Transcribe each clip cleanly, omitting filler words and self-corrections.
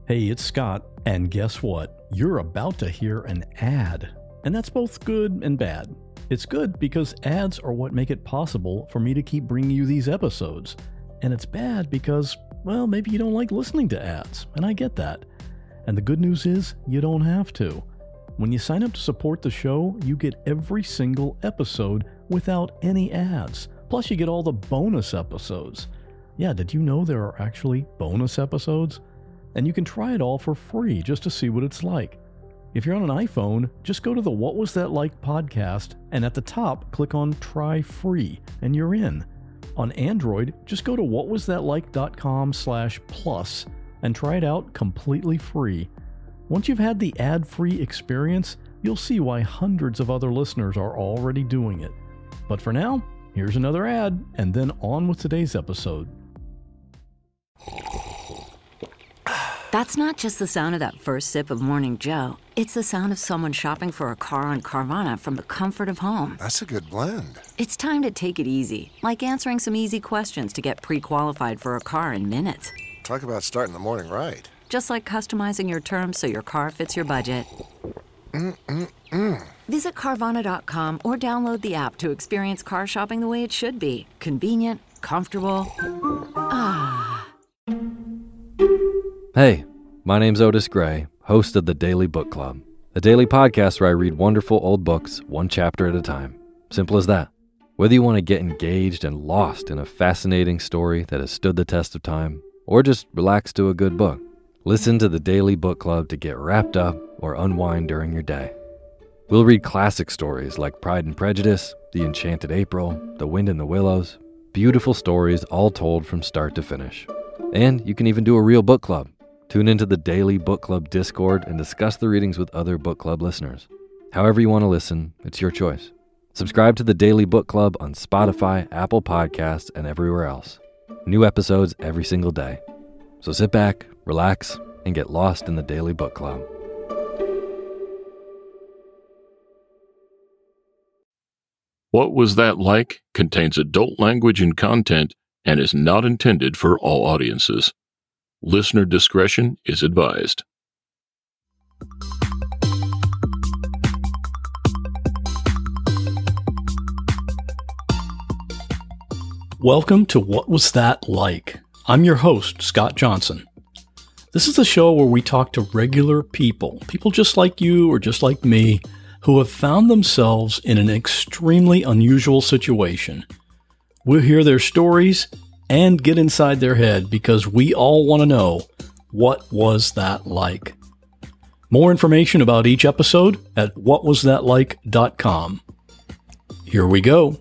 Hey, it's Scott, and guess what? You're about to hear an ad. And that's both good and bad. It's good because ads are what make it possible for me to keep bringing you these episodes. And it's bad because, well, maybe you don't like listening to ads, and I get that. And the good news is, you don't have to. When you sign up to support the show, you get every single episode without any ads. Plus, you get all the bonus episodes. Yeah, did you know there are actually bonus episodes? And you can try it all for free just to see what it's like. If you're on an iPhone, just go to the What Was That Like podcast, and at the top, click on Try Free, and you're in. On Android, just go to whatwasthatlike.com/plus and try it out completely free. Once you've had the ad-free experience, you'll see why hundreds of other listeners are already doing it. But for now, here's another ad, and then on with today's episode. That's not just the sound of that first sip of Morning Joe. It's the sound of someone shopping for a car on Carvana from the comfort of home. That's a good blend. It's time to take it easy, like answering some easy questions to get pre-qualified for a car in minutes. Talk about starting the morning right. Just like customizing your terms so your car fits your budget. Visit Carvana.com or download the app to experience car shopping the way it should be. Convenient, comfortable. Hey, my name's Otis Gray, host of the Daily Book Club, a daily podcast where I read wonderful old books one chapter at a time. Simple as that. Whether you want to get engaged and lost in a fascinating story that has stood the test of time, or just relax to a good book, listen to the Daily Book Club to get wrapped up or unwind during your day. We'll read classic stories like Pride and Prejudice, The Enchanted April, The Wind in the Willows, beautiful stories all told from start to finish. And you can even do a real book club. Tune into the Daily Book Club Discord and discuss the readings with other book club listeners. However you want to listen, it's your choice. Subscribe to the Daily Book Club on Spotify, Apple Podcasts, and everywhere else. New episodes every single day. So sit back, relax, and get lost in the Daily Book Club. What Was That Like? Contains adult language and content and is not intended for all audiences. Listener discretion is advised. Welcome to What Was That Like? I'm your host, Scott Johnson. This is the show where we talk to regular people just like you or just like me, who have found themselves in an extremely unusual situation. We'll hear their stories and get inside their head because we all want to know, what was that like? More information about each episode at whatwasthatlike.com. Here we go.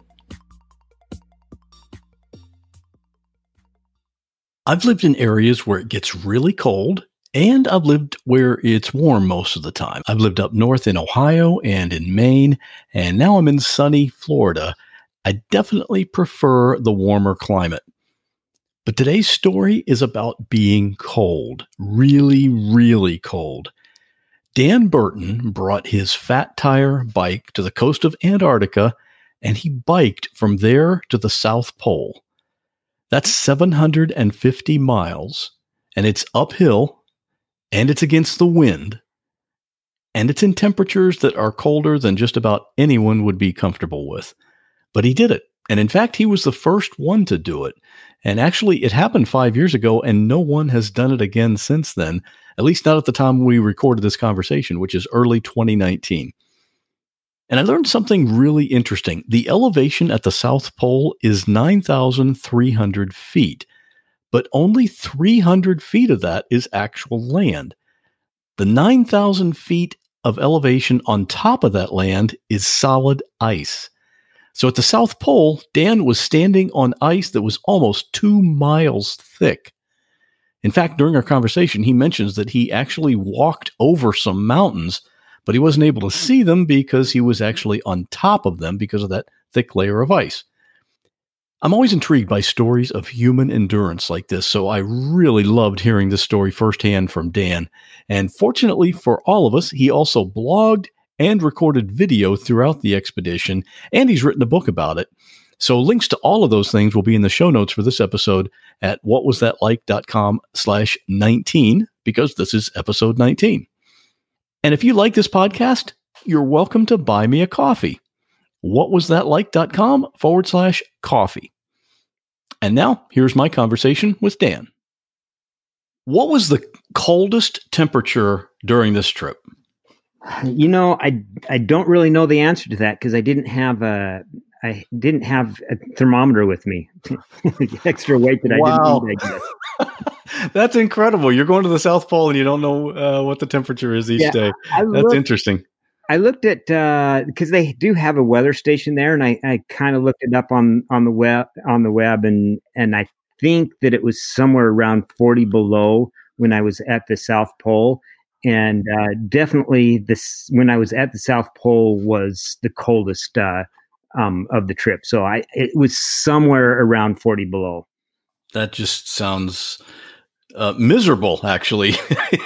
I've lived in areas where it gets really cold, and I've lived where it's warm most of the time. I've lived up north in Ohio and in Maine, and now I'm in sunny Florida. I definitely prefer the warmer climate. But today's story is about being cold, really, really cold. Dan Burton brought his fat tire bike to the coast of Antarctica, and he biked from there to the South Pole. That's 750 miles, and it's uphill, and it's against the wind, and it's in temperatures that are colder than just about anyone would be comfortable with. But he did it. And in fact, he was the first one to do it. And actually, it happened 5 years ago, and no one has done it again since then, at least not at the time we recorded this conversation, which is early 2019. And I learned something really interesting. The elevation at the South Pole is 9,300 feet, but only 300 feet of that is actual land. The 9,000 feet of elevation on top of that land is solid ice. So at the South Pole, Dan was standing on ice that was almost 2 miles thick. In fact, during our conversation, he mentions that he actually walked over some mountains, but he wasn't able to see them because he was actually on top of them because of that thick layer of ice. I'm always intrigued by stories of human endurance like this, so I really loved hearing this story firsthand from Dan. And fortunately for all of us, he also blogged and recorded video throughout the expedition, and he's written a book about it. So links to all of those things will be in the show notes for this episode at whatwasthatlike.com/19, because this is episode 19. And if you like this podcast, you're welcome to buy me a coffee. whatwasthatlike.com/coffee. And now here's my conversation with Dan. What was the coldest temperature during this trip? You know, I don't really know the answer to that because I didn't have a thermometer with me. Extra weight that I didn't need, I guess. That's incredible. You're going to the South Pole and you don't know what the temperature is each day. That's interesting. I looked at because they do have a weather station there, and I kind of looked it up on the web and I think that it was somewhere around 40 below when I was at the South Pole, and definitely when I was at the South Pole was the coldest of the trip. So it was somewhere around 40 below. That just sounds miserable, actually.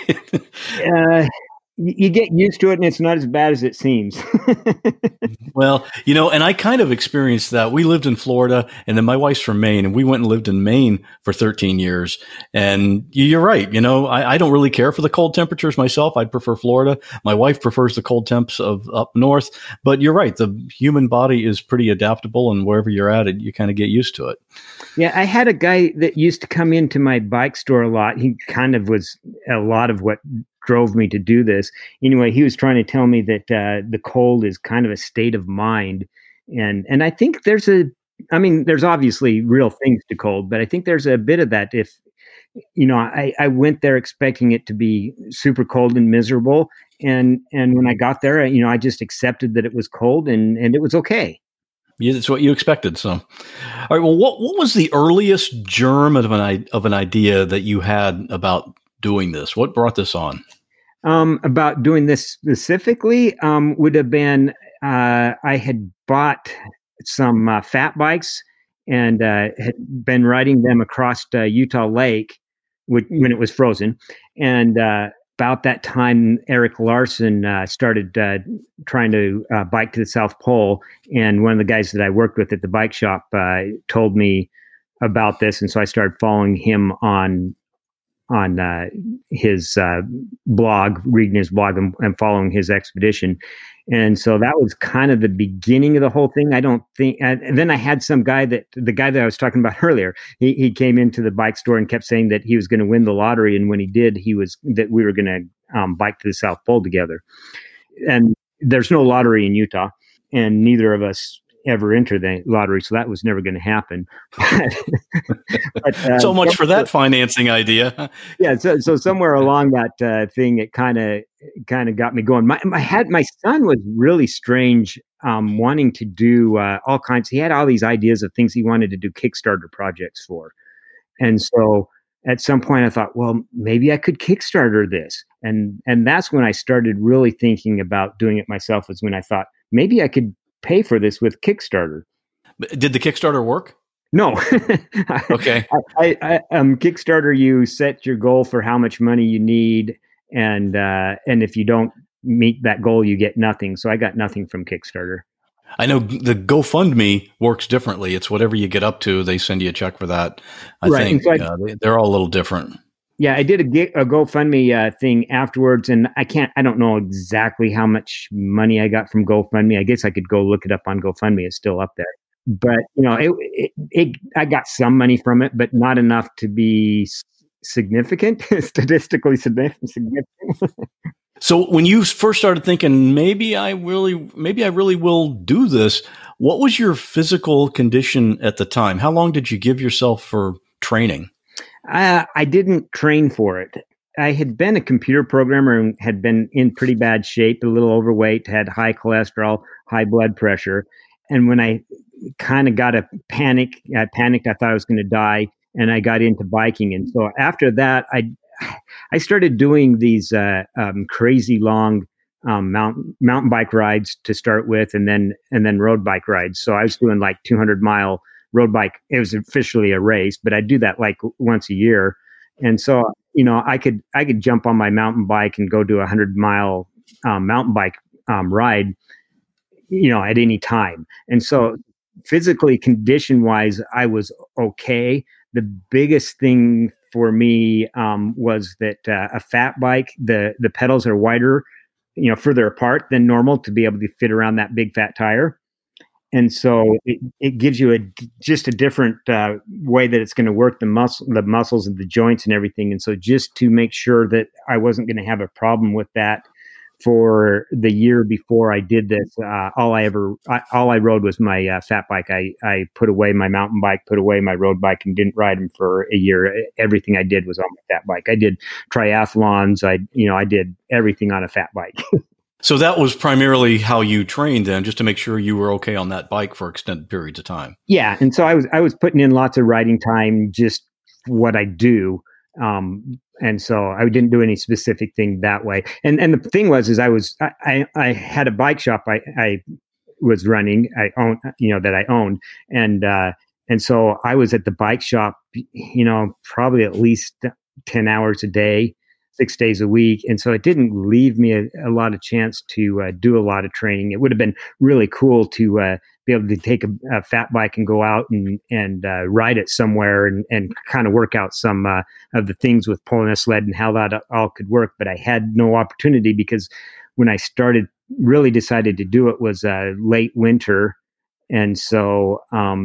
You get used to it, and it's not as bad as it seems. Well, and I kind of experienced that. We lived in Florida, and then my wife's from Maine, and we went and lived in Maine for 13 years. And you're right. I don't really care for the cold temperatures myself. I'd prefer Florida. My wife prefers the cold temps of up north. But you're right. The human body is pretty adaptable, and wherever you're at, you kind of get used to it. Yeah, I had a guy that used to come into my bike store a lot. He kind of was a lot of what drove me to do this. Anyway, he was trying to tell me that the cold is kind of a state of mind. And I think there's obviously real things to cold, but I think there's a bit of that. If, I went there expecting it to be super cold and miserable. And when I got there, I just accepted that it was cold and it was okay. Yeah, that's what you expected. So, all right. Well, what was the earliest germ of an idea that you had about doing this? What brought this on? About doing this specifically would have been I had bought some fat bikes and had been riding them across Utah Lake when it was frozen. And about that time, Eric Larson started trying to bike to the South Pole. And one of the guys that I worked with at the bike shop told me about this. And so I started following him on his blog, reading his blog and following his expedition. And so that was kind of the beginning of the whole thing. I don't think, and then I had the guy that I was talking about earlier, he came into the bike store and kept saying that he was going to win the lottery. And when he did, that we were going to bike to the South Pole together. And there's no lottery in Utah, and neither of us ever enter the lottery, so that was never going to happen. But, so much for that financing idea. Yeah, so somewhere along that thing, it kind of got me going. My son was really strange, wanting to do all kinds. He had all these ideas of things he wanted to do Kickstarter projects for, and so at some point I thought, well, maybe I could Kickstarter this, and that's when I started really thinking about doing it myself. Is when I thought maybe I could pay for this with Kickstarter. Did the Kickstarter work? No. Okay. Kickstarter, you set your goal for how much money you need, and if you don't meet that goal, you get nothing. So I got nothing from Kickstarter. I know the GoFundMe works differently. It's whatever you get up to, they send you a check for that. I think so they're all a little different. Yeah, I did a GoFundMe thing afterwards, and I don't know exactly how much money I got from GoFundMe. I guess I could go look it up on GoFundMe. It's still up there. But, I got some money from it, but not enough to be significant, statistically significant. So when you first started thinking, maybe I really will do this, what was your physical condition at the time? How long did you give yourself for training? I didn't train for it. I had been a computer programmer and had been in pretty bad shape, a little overweight, had high cholesterol, high blood pressure. And when I kind of got I panicked. I thought I was going to die, and I got into biking. And so after that, I started doing these crazy long mountain bike rides to start with, and then road bike rides. So I was doing like 200-mile road bike. It was officially a race, but I do that like once a year. And so, I could jump on my mountain bike and go do 100-mile mountain bike ride, at any time. And so physically, condition wise, I was okay. The biggest thing for me was that a fat bike, the pedals are wider, further apart than normal to be able to fit around that big fat tire. And so it gives you just a different way that it's going to work the muscles and the joints and everything. And so just to make sure that I wasn't going to have a problem with that for the year before I did this, all I rode was my fat bike. I put away my mountain bike, put away my road bike, and didn't ride them for a year. Everything I did was on my fat bike. I did triathlons. I did everything on a fat bike. So that was primarily how you trained then, just to make sure you were okay on that bike for extended periods of time. Yeah, and so I was putting in lots of riding time, just what I do, and so I didn't do any specific thing that way. And the thing was, I had a bike shop I was running, that I owned, and so I was at the bike shop, probably at least 10 hours a day, 6 days a week. And so it didn't leave me a lot of chance to do a lot of training. It would have been really cool to be able to take a fat bike and go out and ride it somewhere and kind of work out some of the things with pulling a sled and how that all could work. But I had no opportunity because when I really decided to do it was late winter. And so,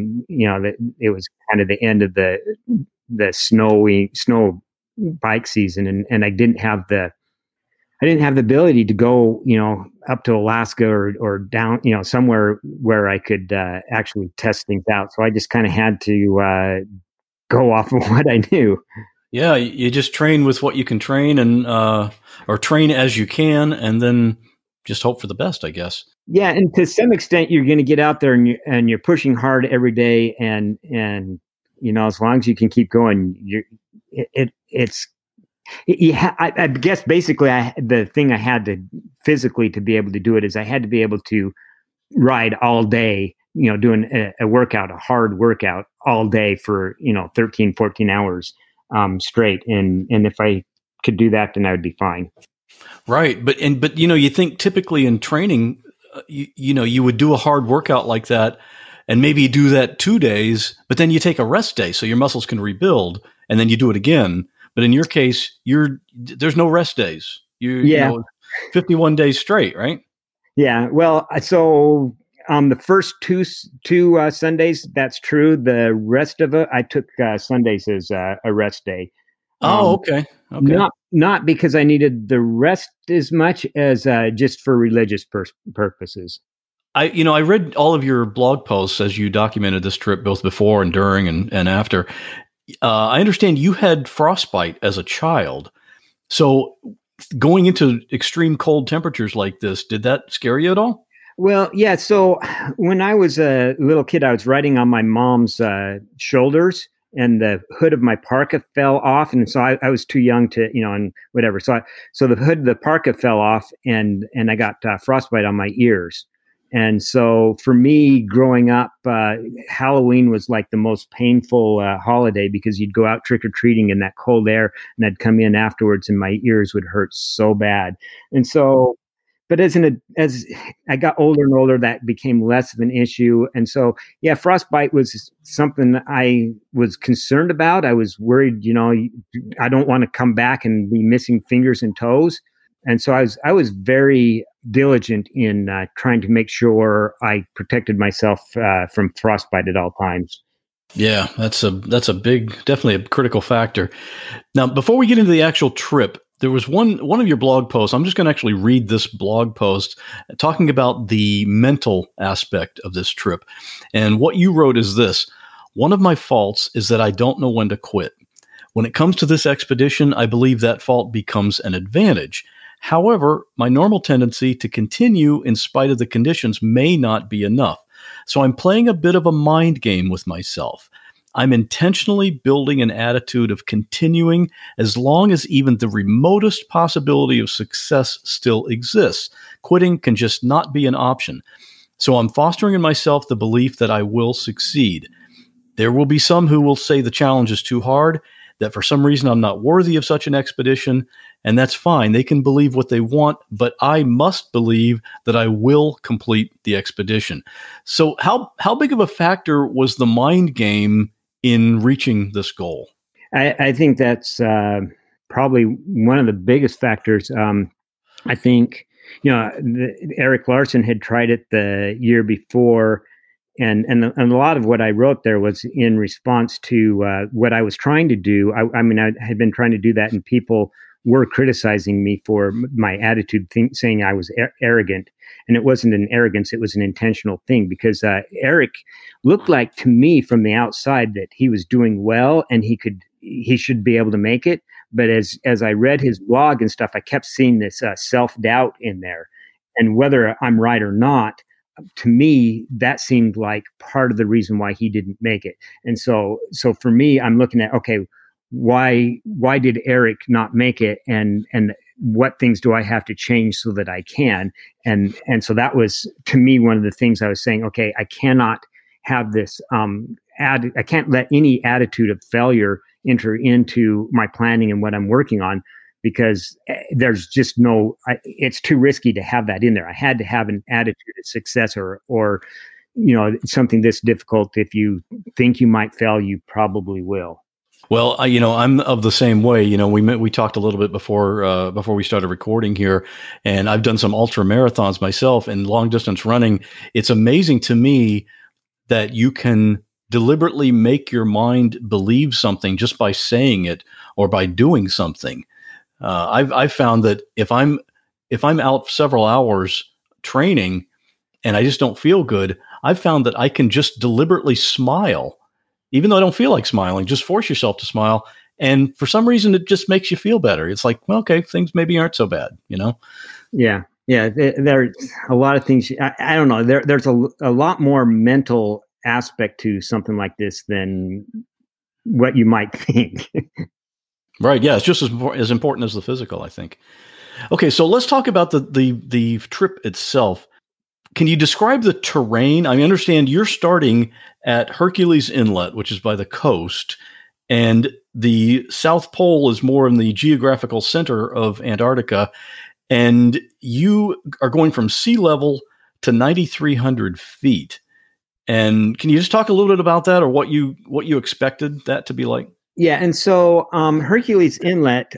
it was kind of the end of the snow bike season, and I didn't have the ability to go, up to Alaska or down, somewhere where I could actually test things out. So I just kind of had to go off of what I knew. Yeah, you just train with what you can train, and or train as you can, and then just hope for the best, I guess. Yeah, and to some extent, you're going to get out there and you're pushing hard every day, and as long as you can keep going, I guess basically the thing I had to physically to be able to do it is I had to be able to ride all day, doing a workout, a hard workout all day for, 13, 14 hours straight. And if I could do that, then I would be fine. Right. But you think typically in training, you would do a hard workout like that and maybe do that 2 days, but then you take a rest day so your muscles can rebuild, and then you do it again. But in your case, there's no rest days. 51 days straight, right? Yeah. Well, so the first two Sundays, that's true. The rest of it, I took Sundays as a rest day. Okay. Not because I needed the rest as much as just for religious purposes. I read all of your blog posts as you documented this trip, both before and during and after. I understand you had frostbite as a child. So going into extreme cold temperatures like this, did that scare you at all? Well, yeah. So when I was a little kid, I was riding on my mom's shoulders, and the hood of my parka fell off. And so I was too young to, and whatever. So the hood of the parka fell off, and I got frostbite on my ears. And so for me growing up, Halloween was like the most painful holiday, because you'd go out trick-or-treating in that cold air, and I'd come in afterwards and my ears would hurt so bad. And so, but as I got older and older, that became less of an issue. And so, yeah, frostbite was something I was concerned about. I was worried, I don't want to come back and be missing fingers and toes. And so I was very diligent in trying to make sure I protected myself from frostbite at all times. Yeah, that's a big, definitely a critical factor. Now, before we get into the actual trip, there was one of your blog posts. I'm just going to actually read this blog post talking about the mental aspect of this trip. And what you wrote is this: one of my faults is that I don't know when to quit. When it comes to this expedition, I believe that fault becomes an advantage. However, my normal tendency to continue in spite of the conditions may not be enough. So I'm playing a bit of a mind game with myself. I'm intentionally building an attitude of continuing as long as even the remotest possibility of success still exists. Quitting can just not be an option. So I'm fostering in myself the belief that I will succeed. There will be some who will say the challenge is too hard, that for some reason I'm not worthy of such an expedition, and that's fine. They can believe what they want, but I must believe that I will complete the expedition. So how big of a factor was the mind game in reaching this goal? I think that's probably one of the biggest factors. I think, Erik Larson had tried it the year before, and a lot of what I wrote there was in response to what I was trying to do. I had been trying to do that, and people were criticizing me for my attitude, saying I was arrogant. And it wasn't an arrogance, it was an intentional thing, because Erik looked like to me from the outside that he was doing well and he should be able to make it. But as I read his blog and stuff, I kept seeing this self-doubt in there. And whether I'm right or not, to me, that seemed like part of the reason why he didn't make it. And so for me, I'm looking at, okay, why did Erik not make it? And what things do I have to change so that I can? And so that was, to me, one of the things I was saying, okay, I cannot have this, I can't let any attitude of failure enter into my planning and what I'm working on, because there's just it's too risky to have that in there. I had to have an attitude of success or something this difficult. If you think you might fail, you probably will. Well, I'm of the same way. We talked a little bit before we started recording here, and I've done some ultra marathons myself and long distance running. It's amazing to me that you can deliberately make your mind believe something just by saying it or by doing something. I've found that if I'm out several hours training and I just don't feel good, I've found that I can just deliberately smile. Even though I don't feel like smiling, just force yourself to smile. And for some reason, it just makes you feel better. It's like, well, okay, things maybe aren't so bad, Yeah. There's a lot of things. I don't know. There's a lot more mental aspect to something like this than what you might think. Right. Yeah. It's just as important as the physical, I think. Okay. So let's talk about the trip itself. Can you describe the terrain? I understand you're starting at Hercules Inlet, which is by the coast, and the South Pole is more in the geographical center of Antarctica, and you are going from sea level to 9,300 feet. And can you just talk a little bit about that, or what you expected that to be like? Yeah, and so Hercules Inlet,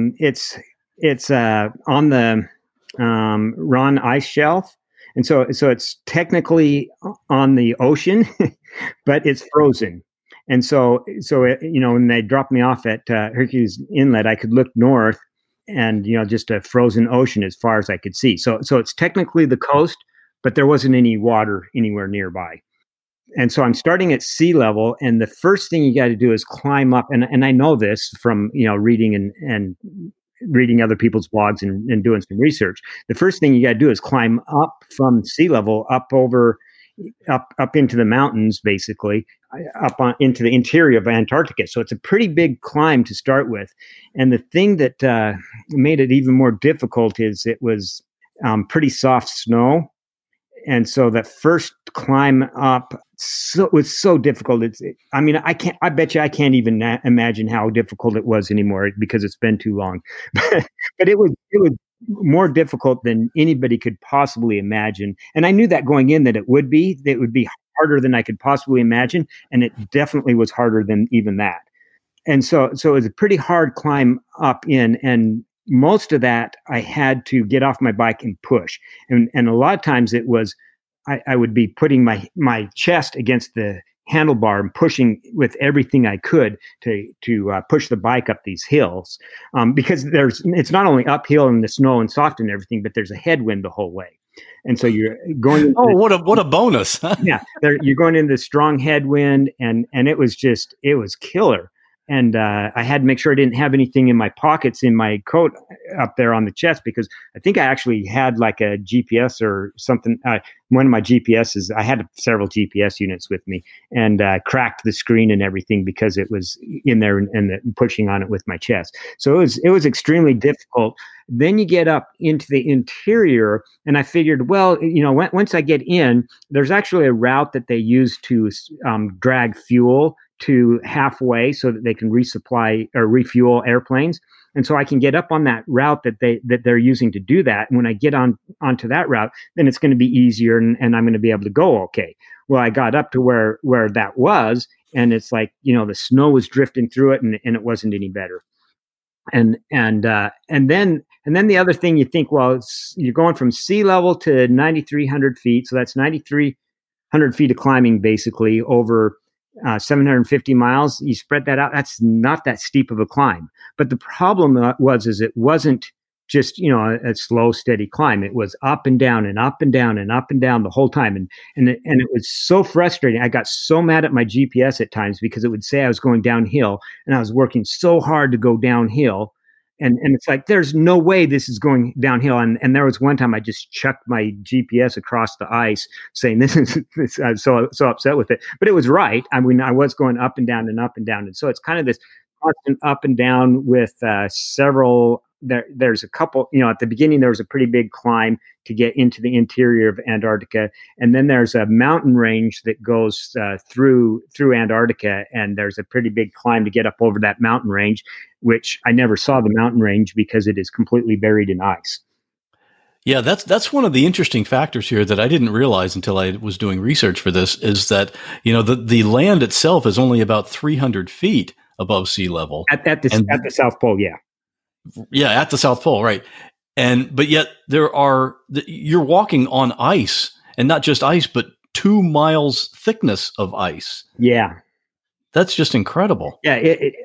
it's on the Ron ice shelf. And so it's technically on the ocean, but it's frozen. And so when they dropped me off at Hercules Inlet, I could look north, and just a frozen ocean as far as I could see. So it's technically the coast, but there wasn't any water anywhere nearby. And so I'm starting at sea level, and the first thing you got to do is climb up. And I know this from reading and reading other people's blogs and doing some research. The first thing you got to do is climb up from sea level, up into the mountains, basically into the interior of Antarctica. So it's a pretty big climb to start with. And the thing that made it even more difficult is it was pretty soft snow. And so that first climb up was so difficult. I bet you I can't even imagine how difficult it was anymore because it's been too long. But it was more difficult than anybody could possibly imagine. And I knew that going in that it would be harder than I could possibly imagine. And it definitely was harder than even that. And so it was a pretty hard climb up in, and most of that I had to get off my bike and push. And a lot of times it was, I would be putting my chest against the handlebar and pushing with everything I could to push the bike up these hills. Because it's not only uphill in the snow and soft and everything, but there's a headwind the whole way. And so you're going. What a bonus. Yeah. You're going into the strong headwind, and it was killer. And I had to make sure I didn't have anything in my pockets in my coat up there on the chest, because I think I actually had like a GPS or something. One of my GPSs, I had several GPS units with me, and cracked the screen and everything because it was in there and pushing on it with my chest. So it was extremely difficult. Then you get up into the interior, and I figured, well, once I get in, there's actually a route that they use to drag fuel to halfway so that they can resupply or refuel airplanes. And so I can get up on that route that they're using to do that. And when I get onto that route, then it's going to be easier and I'm going to be able to go okay. Well, I got up to where that was, and it's like, the snow was drifting through it, and it wasn't any better. And then the other thing you think, well, you're going from sea level to 9,300 feet, so that's 9,300 feet of climbing basically over 750 miles. You spread that out, that's not that steep of a climb. But the problem is it wasn't just a slow, steady climb. It was up and down and up and down and up and down the whole time, and it was so frustrating. I got so mad at my GPS at times because it would say I was going downhill, and I was working so hard to go downhill. And it's like, there's no way this is going downhill. And there was one time I just chucked my GPS across the ice saying, this. I was so upset with it, but it was right. I mean, I was going up and down and up and down. And so it's kind of this constant up and down with several, there's a couple, at the beginning, there was a pretty big climb to get into the interior of Antarctica. And then there's a mountain range that goes through Antarctica. And there's a pretty big climb to get up over that mountain range, which I never saw the mountain range because it is completely buried in ice. Yeah, that's one of the interesting factors here that I didn't realize until I was doing research for this, is that, the land itself is only about 300 feet above sea level. At the South Pole, yeah. Yeah, at the South Pole, right. But yet you're walking on ice, and not just ice, but 2 miles thickness of ice. Yeah. That's just incredible. Yeah.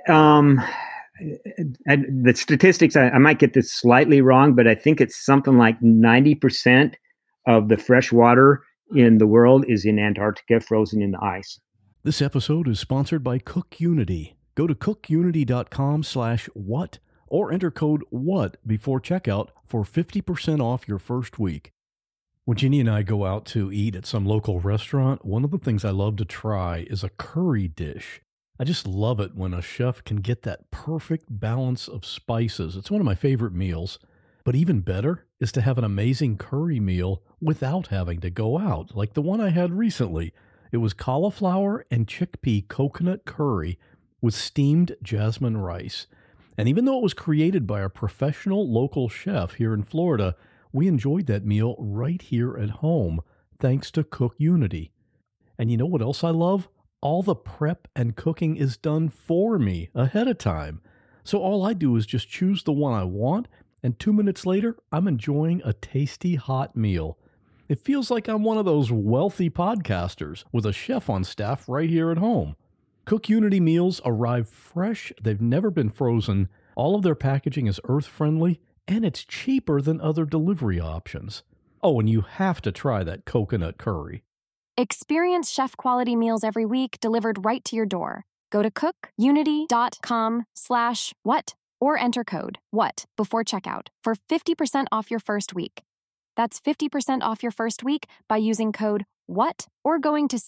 The statistics, I might get this slightly wrong, but I think it's something like 90% of the fresh water in the world is in Antarctica, frozen in the ice. This episode is sponsored by CookUnity. Go to cookunity.com/what or enter code WHAT before checkout for 50% off your first week. When Jeannie and I go out to eat at some local restaurant, one of the things I love to try is a curry dish. I just love it when a chef can get that perfect balance of spices. It's one of my favorite meals. But even better is to have an amazing curry meal without having to go out, like the one I had recently. It was cauliflower and chickpea coconut curry with steamed jasmine rice. And even though it was created by a professional local chef here in Florida, we enjoyed that meal right here at home, thanks to CookUnity. And you know what else I love? All the prep and cooking is done for me ahead of time. So all I do is just choose the one I want, and 2 minutes later, I'm enjoying a tasty hot meal. It feels like I'm one of those wealthy podcasters with a chef on staff right here at home. CookUnity meals arrive fresh, they've never been frozen, all of their packaging is earth-friendly, and it's cheaper than other delivery options. Oh, and you have to try that coconut curry. Experience chef-quality meals every week delivered right to your door. Go to cookunity.com/what or enter code WHAT before checkout for 50% off your first week. That's 50% off your first week by using code WHAT or going to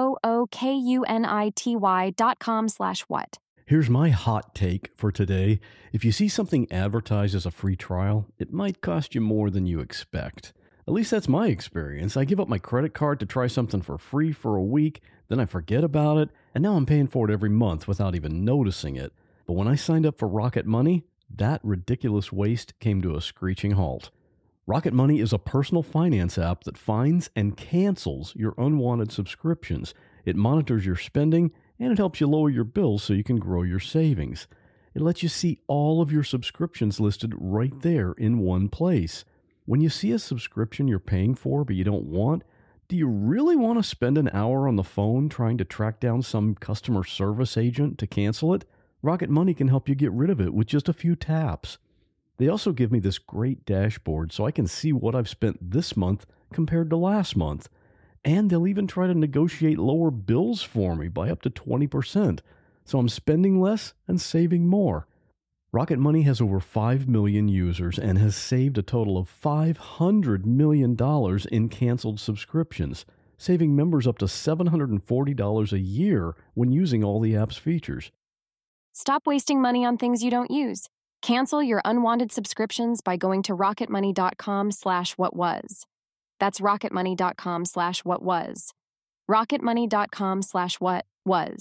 cookunity.com/what. Here's my hot take for today. If you see something advertised as a free trial, it might cost you more than you expect. At least that's my experience. I give up my credit card to try something for free for a week, then I forget about it, and now I'm paying for it every month without even noticing it. But when I signed up for Rocket Money, that ridiculous waste came to a screeching halt. Rocket Money is a personal finance app that finds and cancels your unwanted subscriptions. It monitors your spending, and it helps you lower your bills so you can grow your savings. It lets you see all of your subscriptions listed right there in one place. When you see a subscription you're paying for but you don't want, do you really want to spend an hour on the phone trying to track down some customer service agent to cancel it? Rocket Money can help you get rid of it with just a few taps. They also give me this great dashboard so I can see what I've spent this month compared to last month. And they'll even try to negotiate lower bills for me by up to 20%. So I'm spending less and saving more. Rocket Money has over 5 million users and has saved a total of $500 million in canceled subscriptions, saving members up to $740 a year when using all the app's features. Stop wasting money on things you don't use. Cancel your unwanted subscriptions by going to rocketmoney.com/whatwas. That's rocketmoney.com/whatwas. rocketmoney.com/whatwas.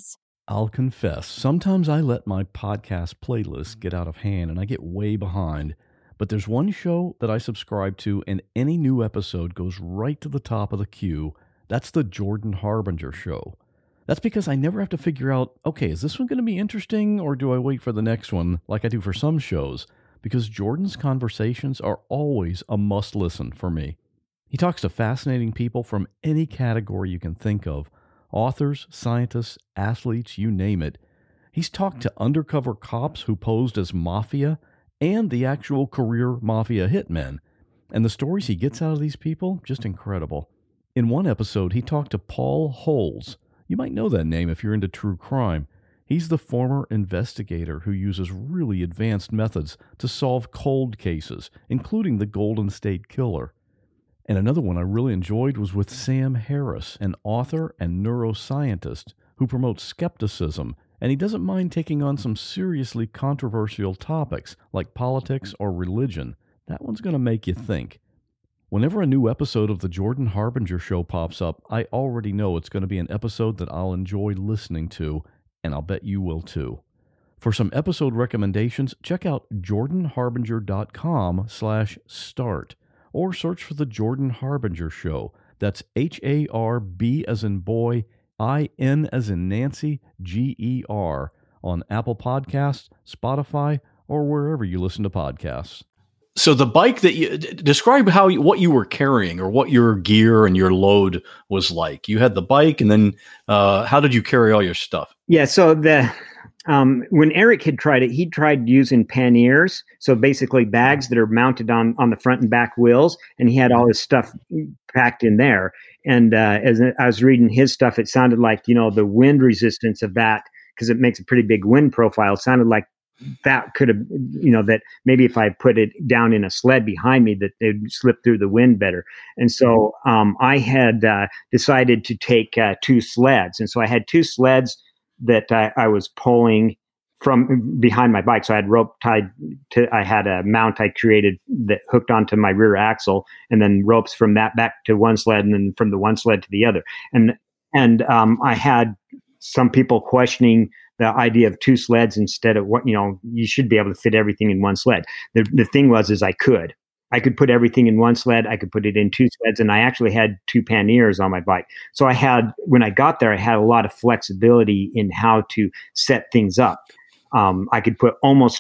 I'll confess, sometimes I let my podcast playlist get out of hand and I get way behind. But there's one show that I subscribe to, and any new episode goes right to the top of the queue. That's the Jordan Harbinger Show. That's because I never have to figure out, okay, is this one going to be interesting, or do I wait for the next one like I do for some shows? Because Jordan's conversations are always a must-listen for me. He talks to fascinating people from any category you can think of. Authors, scientists, athletes, you name it. He's talked to undercover cops who posed as mafia and the actual career mafia hitmen. And the stories he gets out of these people, just incredible. In one episode, he talked to Paul Holes. You might know that name if you're into true crime. He's the former investigator who uses really advanced methods to solve cold cases, including the Golden State Killer. And another one I really enjoyed was with Sam Harris, an author and neuroscientist who promotes skepticism, and he doesn't mind taking on some seriously controversial topics like politics or religion. That one's going to make you think. Whenever a new episode of the Jordan Harbinger Show pops up, I already know it's going to be an episode that I'll enjoy listening to, and I'll bet you will too. For some episode recommendations, check out jordanharbinger.com/start. Or search for The Jordan Harbinger Show. That's HARB as in boy, IN as in Nancy, GER on Apple Podcasts, Spotify, or wherever you listen to podcasts. So the bike that you describe what you were carrying or what your gear and your load was like. You had the bike, and then how did you carry all your stuff? Yeah, so when Eric had tried it, he tried using panniers, so basically bags that are mounted on the front and back wheels, and he had all his stuff packed in there. And as I was reading his stuff, it sounded like, the wind resistance of that, because it makes a pretty big wind profile, sounded like that could have, that maybe if I put it down in a sled behind me, that they'd slip through the wind better. And so I had decided to take 2 sleds. And so I had 2 sleds that I was pulling from behind my bike. So I had rope tied I had a mount I created that hooked onto my rear axle, and then ropes from that back to one sled, and then from the one sled to the other. And I had some people questioning the idea of 2 sleds instead of you should be able to fit everything in one sled. The thing is I could put everything in one sled. I could put it in 2 sleds, and I actually had 2 panniers on my bike. So when I got there, I had a lot of flexibility in how to set things up. I could put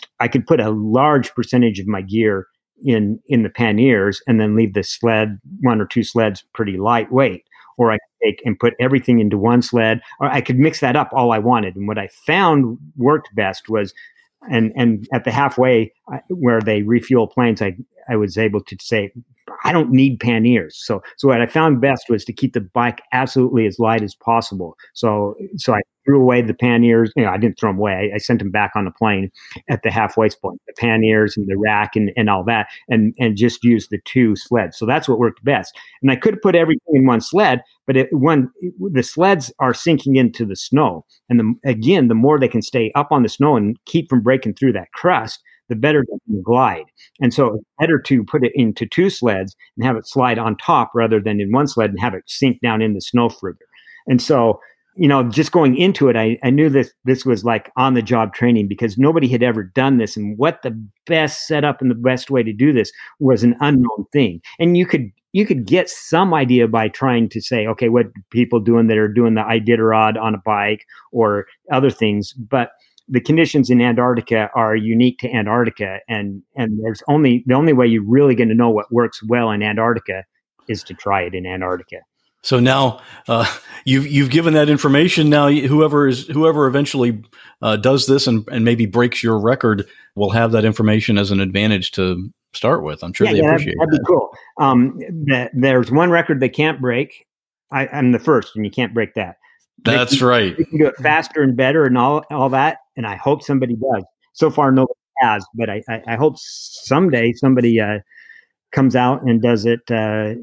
a large percentage of my gear in the panniers, and then leave the sled, 1 or 2 sleds, pretty lightweight. Or I could take and put everything into one sled, or I could mix that up all I wanted. And what I found worked best was, and at the halfway where they refuel planes, I was able to say, I don't need panniers. So what I found best was to keep the bike absolutely as light as possible. So I threw away the panniers. I didn't throw them away. I sent them back on the plane at the halfway point, the panniers and the rack and all that, and just used the 2 sleds. So that's what worked best. And I could have put everything in one sled, but the sleds are sinking into the snow. And the more they can stay up on the snow and keep from breaking through that crust, the better they can glide. And so it's better to put it into 2 sleds and have it slide on top rather than in one sled and have it sink down in the snow further. And so, just going into it, I knew this was like on the job training, because nobody had ever done this. And what the best setup and the best way to do this was an unknown thing. And you could get some idea by trying to say, okay, what people doing that are doing the Iditarod on a bike or other things. But the conditions in Antarctica are unique to Antarctica, and there's the only way you're really going to know what works well in Antarctica is to try it in Antarctica. So now you've given that information. Now whoever eventually does this and maybe breaks your record will have that information as an advantage to start with. I'm sure they appreciate that. That'd be cool. There's one record they can't break. I'm the first, and you can't break that. That's right. You can do it faster and better and all that, and I hope somebody does. So far, nobody has, but I hope someday somebody comes out and does it better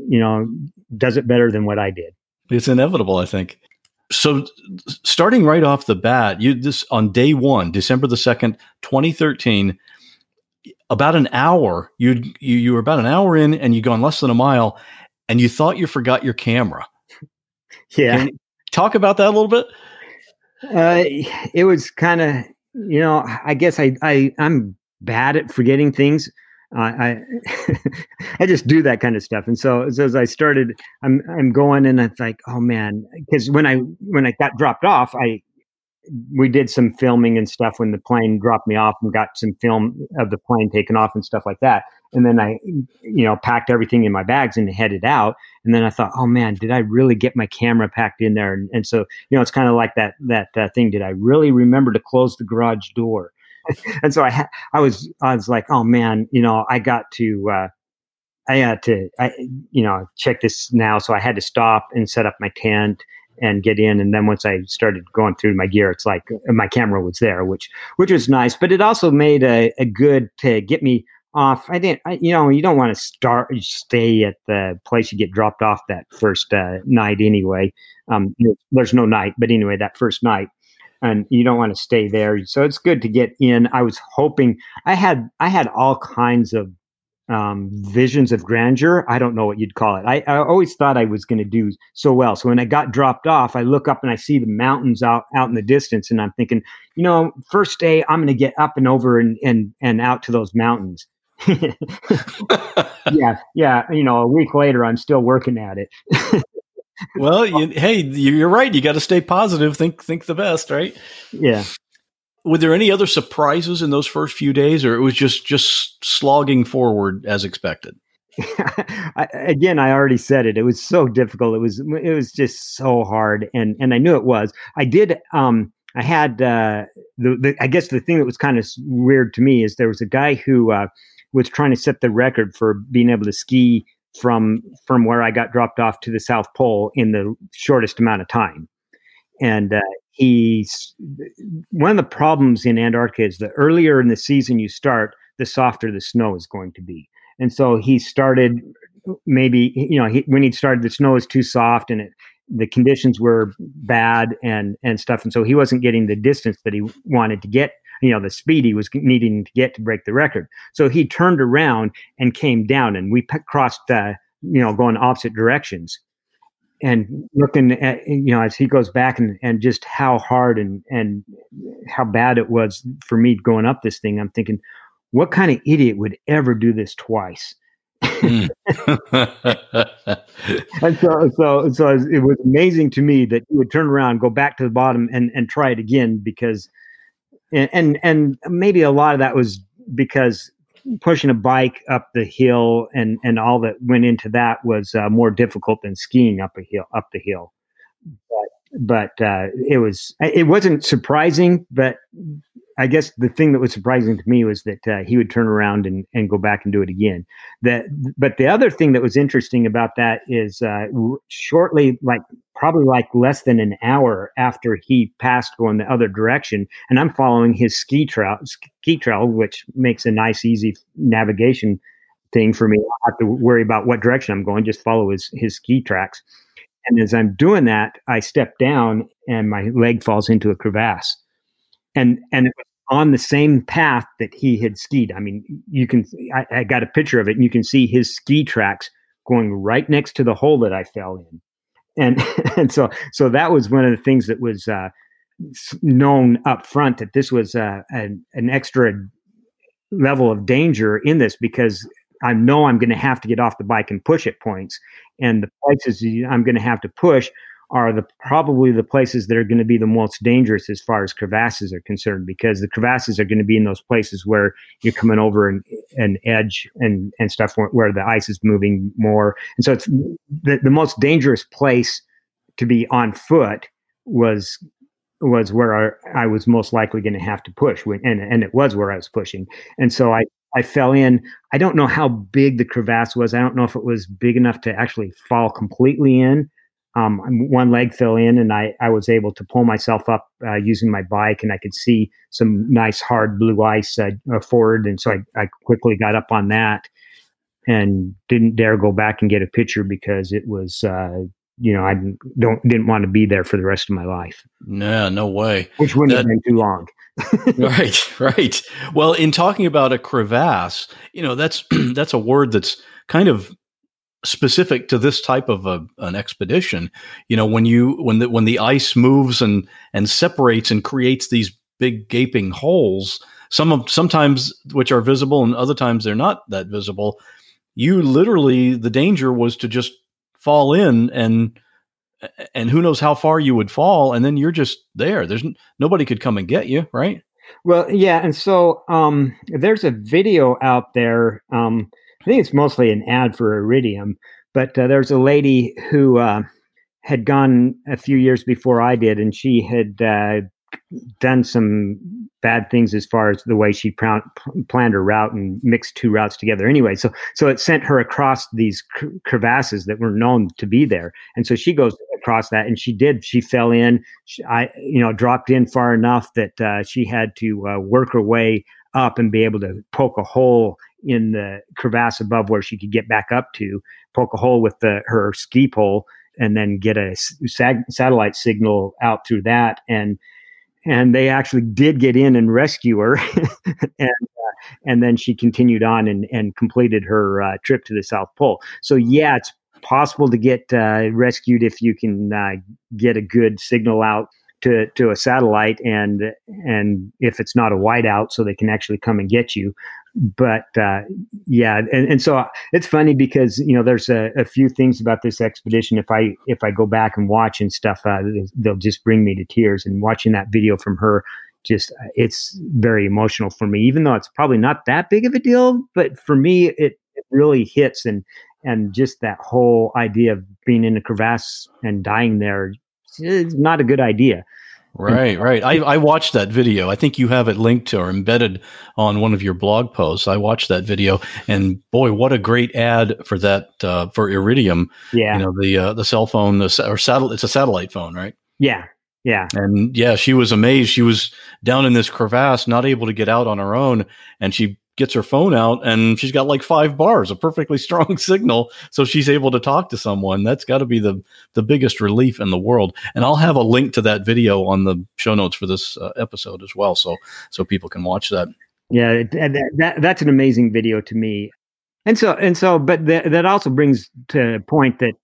than what I did. It's inevitable, I think. So starting right off the bat, this on day 1, December the 2nd, 2013, about an hour, you were about an hour in, and you'd gone less than a mile, and you thought you forgot your camera. Yeah. Can you talk about that a little bit? It was kind of, I guess I'm bad at forgetting things. I I just do that kind of stuff, and so as I started, I'm going, and it's like, oh man, because when I got dropped off, we did some filming and stuff when the plane dropped me off, and got some film of the plane taken off and stuff like that. And then I, packed everything in my bags and headed out. And then I thought, oh man, did I really get my camera packed in there? And so, it's kind of like that thing. Did I really remember to close the garage door? And so I was like, oh man, I got to, check this now. So I had to stop and set up my tent and get in. And then once I started going through my gear, it's like my camera was there, which was nice, but it also made a good to get me off. You don't want to stay at the place you get dropped off that first night anyway. There's no night, but anyway, that first night, and you don't want to stay there. So it's good to get in. I was hoping I had all kinds of visions of grandeur. I don't know what you'd call it. I always thought I was going to do so well. So when I got dropped off, I look up and I see the mountains out in the distance, and I'm thinking, first day I'm going to get up and over and out to those mountains. yeah. A week later, I'm still working at it. Well, you're right. You got to stay positive. Think the best, right? Yeah. Were there any other surprises in those first few days, or it was just slogging forward as expected? I already said it. It was so difficult. It was just so hard, and I knew it was. I did. I had I guess the thing that was kind of weird to me is there was a guy who was trying to set the record for being able to ski from where I got dropped off to the South Pole in the shortest amount of time. And one of the problems in Antarctica is the earlier in the season you start, the softer the snow is going to be. And so he started maybe, when he started, the snow was too soft and the conditions were bad and stuff. And so he wasn't getting the distance that he wanted to get, the speed he was needing to get to break the record. So he turned around and came down, and we crossed, going opposite directions. And looking at, as he goes back and just how hard and how bad it was for me going up this thing, I'm thinking, what kind of idiot would ever do this twice? And so it was amazing to me that he would turn around, go back to the bottom and try it again, because, and maybe a lot of that was because pushing a bike up the hill and all that went into that was more difficult than skiing up the hill. But it wasn't surprising, but I guess the thing that was surprising to me was that he would turn around and go back and do it again. But the other thing that was interesting about that is shortly, probably less than an hour after he passed going the other direction, and I'm following his ski trail, which makes a nice, easy navigation thing for me. I don't have to worry about what direction I'm going, just follow his ski tracks. And as I'm doing that, I step down and my leg falls into a crevasse. And it was on the same path that he had skied. I mean, I got a picture of it, and you can see his ski tracks going right next to the hole that I fell in. And so that was one of the things that was known up front, that this was an extra level of danger in this, because I know I'm going to have to get off the bike and push at points. And the places I'm going to have to push are probably the places that are going to be the most dangerous as far as crevasses are concerned, because the crevasses are going to be in those places where you're coming over an edge and stuff where the ice is moving more. And so it's the most dangerous place to be on foot was where I was most likely going to have to push, and it was where I was pushing. And so I fell in. I don't know how big the crevasse was. I don't know if it was big enough to actually fall completely in. One leg fell in, and I was able to pull myself up using my bike, and I could see some nice hard blue ice forward. And so I quickly got up on that and didn't dare go back and get a picture, because it was, I didn't want to be there for the rest of my life. No way. Which wouldn't have been too long. Right. Well, in talking about a crevasse, that's a word that's kind of specific to this type of an expedition. You know, when the ice moves and separates and creates these big gaping holes, sometimes which are visible and other times they're not that visible. You literally, the danger was to just fall in and who knows how far you would fall, and then you're just there. Nobody could come and get you, right? Well, yeah, and so there's a video out there. I think it's mostly an ad for Iridium, but there's a lady who had gone a few years before I did, and she had done some bad things as far as the way she planned her route and mixed two routes together. Anyway, so it sent her across these crevasses that were known to be there, and so she goes across that, and she fell in. Dropped in far enough that she had to work her way up and be able to poke a hole in the crevasse above where she could get back up to, poke a hole with her ski pole, and then get a satellite signal out through that. And they actually did get in and rescue her. and then she continued on and completed her trip to the South Pole. So yeah, it's possible to get rescued if you can get a good signal out to a satellite, and if it's not a whiteout, so they can actually come and get you. But and so it's funny because there's a few things about this expedition. If I go back and watch and stuff, they'll just bring me to tears. And watching that video from her, it's very emotional for me. Even though it's probably not that big of a deal, but for me it really hits. And just that whole idea of being in a crevasse and dying there is not a good idea. Right. I watched that video. I think you have it linked to or embedded on one of your blog posts. I watched that video, and boy, what a great ad for that, for Iridium. Yeah. The cell phone, or satellite, it's a satellite phone, right? Yeah. Yeah. And yeah, she was amazed. She was down in this crevasse, not able to get out on her own, and she gets her phone out and she's got like 5 bars, a perfectly strong signal. So she's able to talk to someone. That's got to be the biggest relief in the world. And I'll have a link to that video on the show notes for this episode as well. So people can watch that. Yeah. That's an amazing video to me. And so, but that also brings to a point that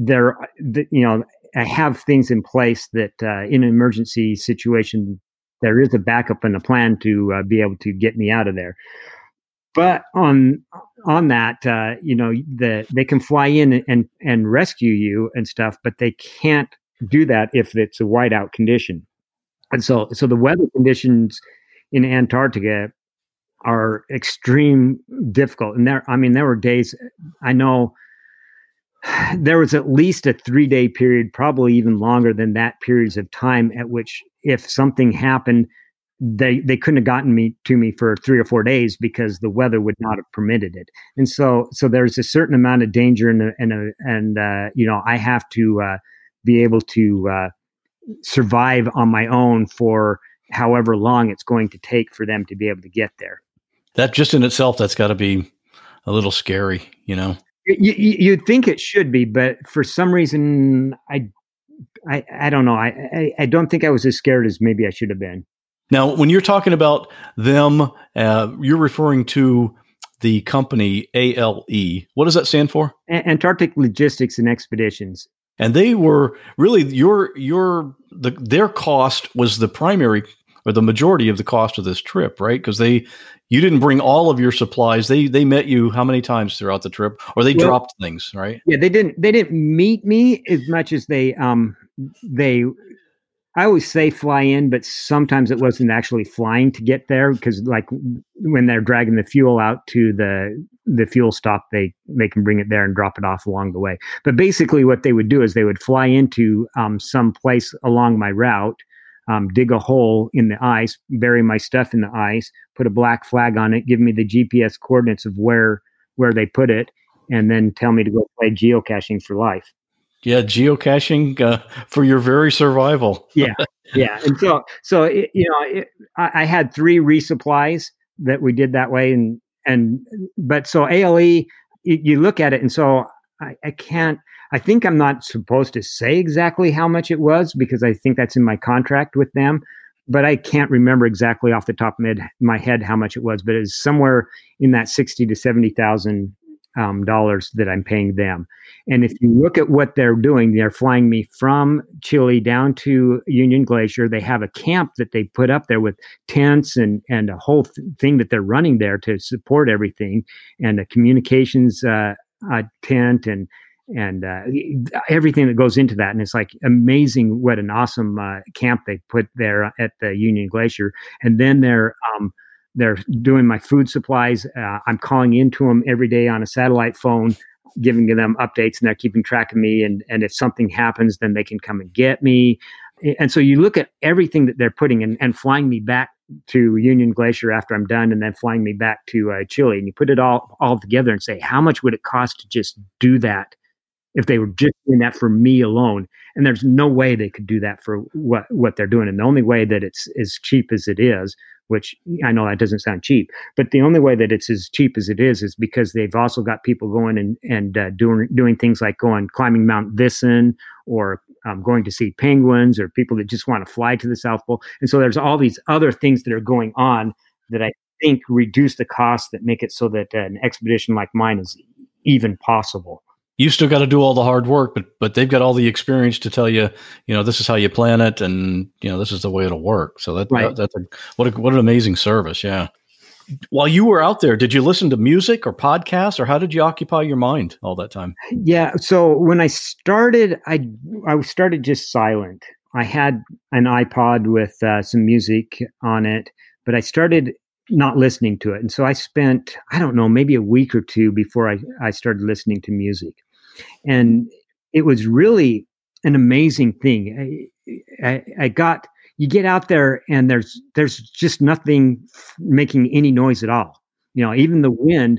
I have things in place that in an emergency situation, there is a backup and a plan to be able to get me out of there. But on that, they can fly in and rescue you and stuff, but they can't do that if it's a whiteout condition. And so the weather conditions in Antarctica are extreme difficult. And there were days, I know there was at least a 3-day period, probably even longer than that, periods of time at which if something happened, they couldn't have gotten to me for 3 or 4 days because the weather would not have permitted it. And so there's a certain amount of danger and I have to be able to survive on my own for however long it's going to take for them to be able to get there. That just in itself, that's got to be a little scary, You'd think it should be, but for some reason, I don't know. I don't think I was as scared as maybe I should have been. Now, when you're talking about them, you're referring to the company ALE. What does that stand for? Antarctic Logistics and Expeditions. And they were really their cost was the primary or the majority of the cost of this trip, right? Because you didn't bring all of your supplies. They met you how many times throughout the trip, or they dropped things, right? Yeah, they didn't meet me as much as they I always say fly in, but sometimes it wasn't actually flying to get there because like when they're dragging the fuel out to the fuel stop, they can bring it there and drop it off along the way. But basically what they would do is they would fly into some place along my route, dig a hole in the ice, bury my stuff in the ice, put a black flag on it, give me the GPS coordinates of where they put it, and then tell me to go play geocaching for life. Yeah, geocaching for your very survival. Yeah. And so I had 3 resupplies that we did that way, but so ALE, you look at it, and so I can't. I think I'm not supposed to say exactly how much it was because I think that's in my contract with them, but I can't remember exactly off the top of my head how much it was. But it's somewhere in that $60,000 to $70,000 dollars that I'm paying them. And if you look at what they're doing, they're flying me from Chile down to Union Glacier. They have a camp that they put up there with tents and a whole thing that they're running there to support everything, and a communications tent and everything that goes into that. And it's like amazing what an awesome camp they put there at the Union Glacier. And then they're doing my food supplies. I'm calling into them every day on a satellite phone, giving them updates, and they're keeping track of me. And if something happens, then they can come and get me. And so you look at everything that they're putting in and flying me back to Union Glacier after I'm done, and then flying me back to Chile. And you put it all together and say, how much would it cost to just do that if they were just doing that for me alone? And there's no way they could do that for what they're doing. And the only way that it's as cheap as it is, which I know that doesn't sound cheap, but the only way that it's as cheap as it is because they've also got people going and doing things like climbing Mount Vinson, or going to see penguins, or people that just want to fly to the South Pole. And so there's all these other things that are going on that I think reduce the cost, that make it so that an expedition like mine is even possible. You still got to do all the hard work, but they've got all the experience to tell you, this is how you plan it, and this is the way it'll work. So that's what an amazing service. Yeah. While you were out there, did you listen to music or podcasts, or how did you occupy your mind all that time? Yeah. So when I started, I started just silent. I had an iPod with some music on it, but I started not listening to it. And so I spent, I don't know, maybe a week or two before I started listening to music. And it was really an amazing thing. You get out there and there's just nothing making any noise at all. Even the wind,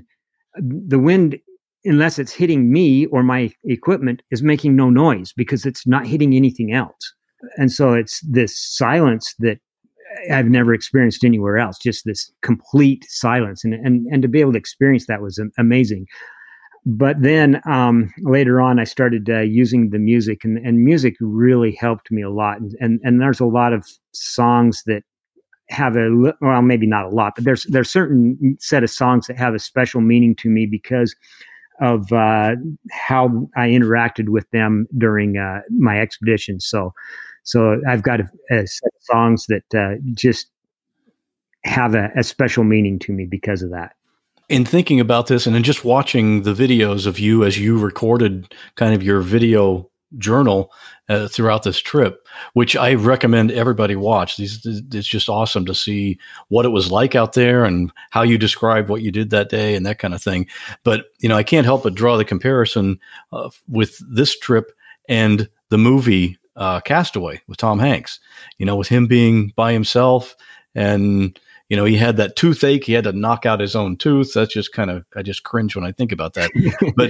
unless it's hitting me or my equipment, is making no noise because it's not hitting anything else. And so it's this silence that I've never experienced anywhere else, just this complete silence. And to be able to experience that was amazing. But then later on, I started using the music, and music really helped me a lot. And there's a lot of songs that have maybe not a lot, but there's certain set of songs that have a special meaning to me because of how I interacted with them during my expedition. So I've got a set of songs that just have a special meaning to me because of that. In thinking about this, and in just watching the videos of you as you recorded kind of your video journal throughout this trip, which I recommend everybody watch. It's just awesome to see what it was like out there and how you described what you did that day and that kind of thing. But, I can't help but draw the comparison with this trip and the movie Castaway with Tom Hanks, with him being by himself and he had that toothache. He had to knock out his own tooth. That's just I just cringe when I think about that. But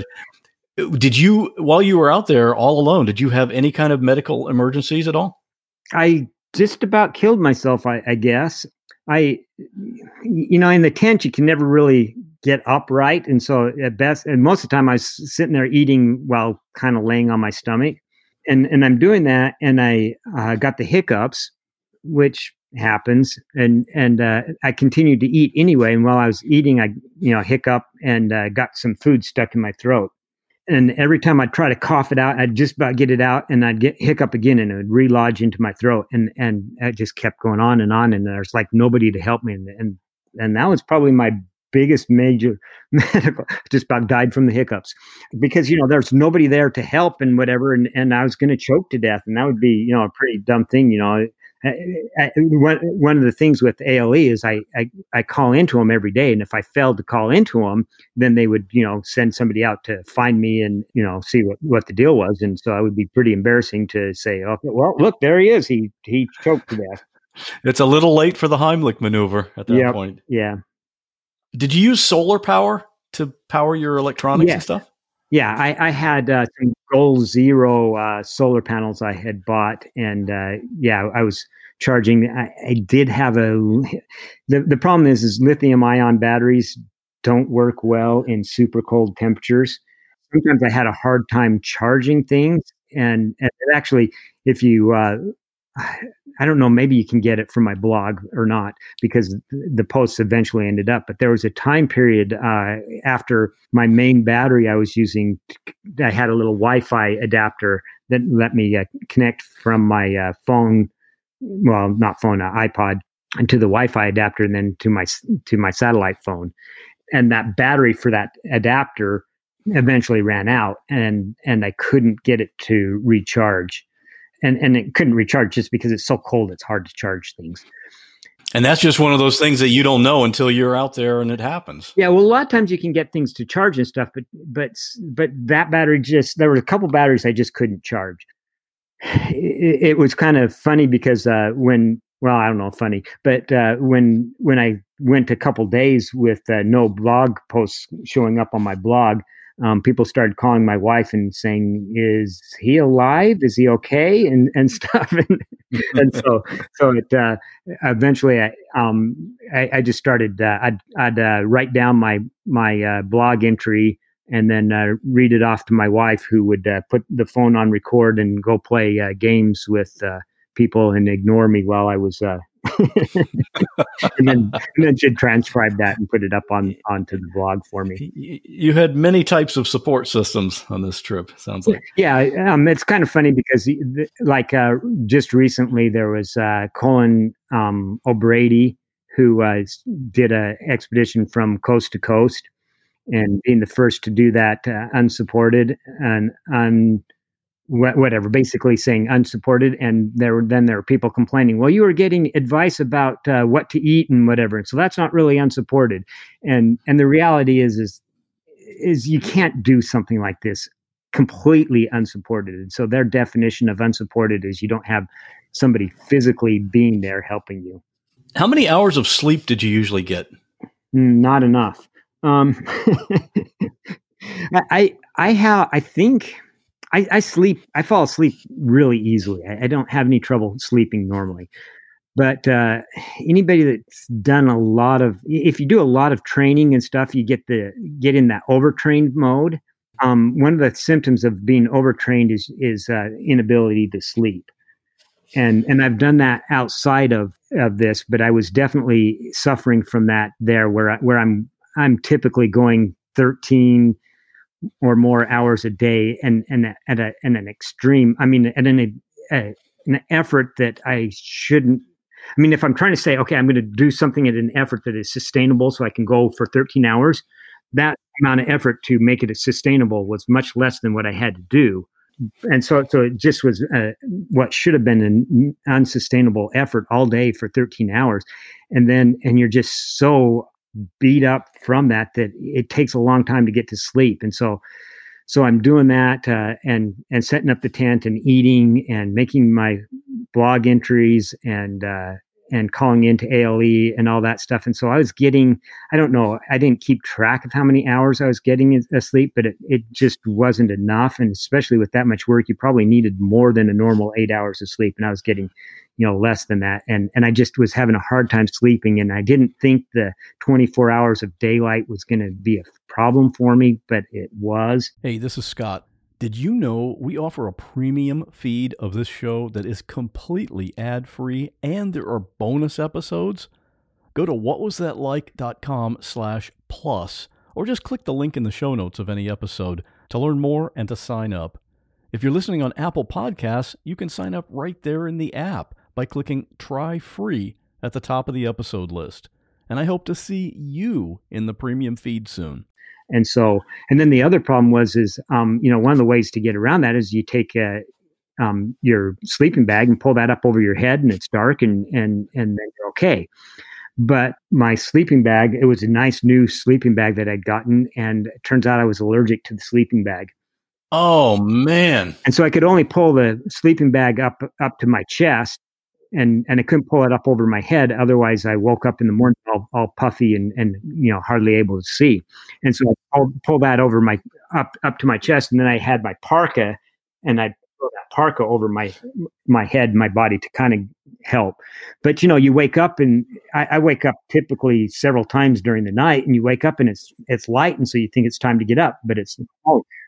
while you were out there all alone, did you have any kind of medical emergencies at all? I just about killed myself, I guess. In the tent, you can never really get upright. And so and most of the time I was sitting there eating while kind of laying on my stomach. And I'm doing that. And I got the hiccups, which happens, and I continued to eat anyway. And while I was eating, I hiccup and got some food stuck in my throat. And every time I'd try to cough it out, I'd just about get it out, and I'd get hiccup again, and it would relodge into my throat, and it just kept going on, and there's like nobody to help me, and that was probably my biggest major medical. Just about died from the hiccups because there's nobody there to help and whatever, and I was going to choke to death, and that would be a pretty dumb thing, One of the things with ALE is I call into them every day, and if I failed to call into them, then they would send somebody out to find me and see what the deal was, and so it would be pretty embarrassing to say, oh well, look, there he is, he choked to death. It's a little late for the Heimlich maneuver at that point. Yeah. Did you use solar power to power your electronics and stuff? Yeah, I had some Goal Zero solar panels I had bought, and I was charging. I did have the problem is lithium ion batteries don't work well in super cold temperatures. Sometimes I had a hard time charging things, and actually, if you I don't know, maybe you can get it from my blog or not, because the posts eventually ended up. But there was a time period after my main battery I was using, I had a little Wi-Fi adapter that let me connect from my phone, well, not phone, iPod, and to the Wi-Fi adapter, and then to my satellite phone. And that battery for that adapter eventually ran out, and I couldn't get it to recharge. And it couldn't recharge just because it's so cold, it's hard to charge things. And that's just one of those things that you don't know until you're out there and it happens. Yeah, well, a lot of times you can get things to charge and stuff, but that battery there were a couple batteries I just couldn't charge. It was kind of funny because when I went a couple days with no blog posts showing up on my blog, people started calling my wife and saying, "Is he alive? Is he okay?" and stuff. And so it eventually I just started. I'd write down my blog entry and then read it off to my wife, who would put the phone on record and go play games with people and ignore me while I was. and then she'd transcribe that and put it up onto the blog for me. You had many types of support systems on this trip, sounds like. Yeah, it's kind of funny because just recently there was Colin O'Brady, who did an expedition from coast to coast, and being the first to do that unsupported and whatever, basically saying unsupported. And there were people complaining, well, you were getting advice about what to eat and whatever. And so that's not really unsupported. And the reality is you can't do something like this completely unsupported. And so their definition of unsupported is you don't have somebody physically being there helping you. How many hours of sleep did you usually get? Not enough. I fall asleep really easily. I don't have any trouble sleeping normally. But anybody that's done if you do a lot of training and stuff, you get in that overtrained mode. One of the symptoms of being overtrained is inability to sleep. And I've done that outside of this, but I was definitely suffering from that there, where I'm typically going 13 or more hours a day, and at an extreme. I mean, at an effort that I shouldn't. I mean, if I'm trying to say, okay, I'm going to do something at an effort that is sustainable, so I can go for 13 hours, that amount of effort to make it sustainable was much less than what I had to do. And so it just was what should have been an unsustainable effort all day for 13 hours. And you're just so beat up from that it takes a long time to get to sleep. And so I'm doing that and setting up the tent and eating and making my blog entries and calling into ALE and all that stuff. And so I was getting, I don't know, I didn't keep track of how many hours I was getting asleep, but it just wasn't enough. And especially with that much work, you probably needed more than a normal 8 hours of sleep. And I was getting, less than that. And I just was having a hard time sleeping. And I didn't think the 24 hours of daylight was going to be a problem for me, but it was. Hey, this is Scott. Did you know we offer a premium feed of this show that is completely ad-free and there are bonus episodes? Go to whatwasthatlike.com/plus or just click the link in the show notes of any episode to learn more and to sign up. If you're listening on Apple Podcasts, you can sign up right there in the app by clicking Try Free at the top of the episode list. And I hope to see you in the premium feed soon. And then the other problem was one of the ways to get around that is you take your sleeping bag and pull that up over your head, and it's dark, and then you're okay. But my sleeping bag, it was a nice new sleeping bag that I'd gotten, and it turns out I was allergic to the sleeping bag. Oh man! And so I could only pull the sleeping bag up to my chest, and I couldn't pull it up over my head. Otherwise, I woke up in the morning all puffy and hardly able to see. And so I pull that over up to my chest, and then I had my parka, and I pull that parka over my head, my body to kind of help. But you wake up, and I wake up typically several times during the night, and you wake up and it's light, and so you think it's time to get up, but it's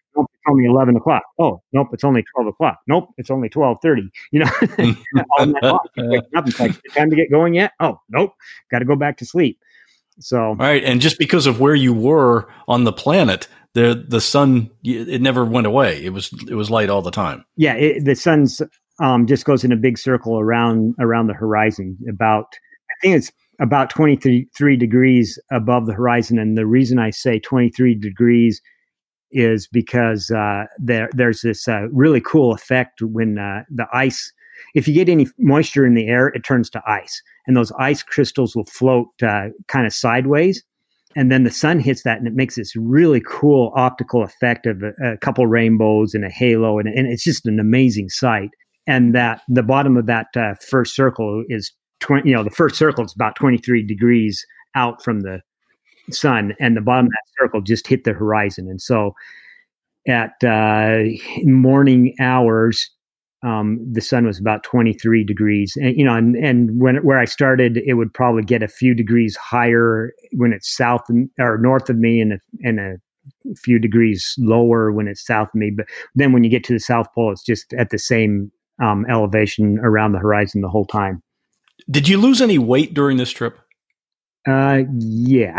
only 11 o'clock. Oh, nope, it's only 12 o'clock. Nope, it's only 12:30. All night long, waking up, it's like, time to get going yet? Oh, nope, got to go back to sleep. So, right. And just because of where you were on the planet, the sun, it never went away. It was light all the time. Yeah, the sun's just goes in a big circle around the horizon. I think it's about 23 degrees above the horizon. And the reason I say 23 degrees is because there's this really cool effect when the ice, if you get any moisture in the air, it turns to ice. And those ice crystals will float kind of sideways. And then the sun hits that and it makes this really cool optical effect of a couple rainbows and a halo. And it's just an amazing sight. And that the bottom of that first circle is the first circle is about 23 degrees out from the sun, and the bottom of that circle just hit the horizon. And so at morning hours, the sun was about 23 degrees. And where I started, it would probably get a few degrees higher when it's south or north of me, and a few degrees lower when it's south of me. But then when you get to the South Pole, it's just at the same elevation around the horizon the whole time. Did you lose any weight during this trip? Yeah.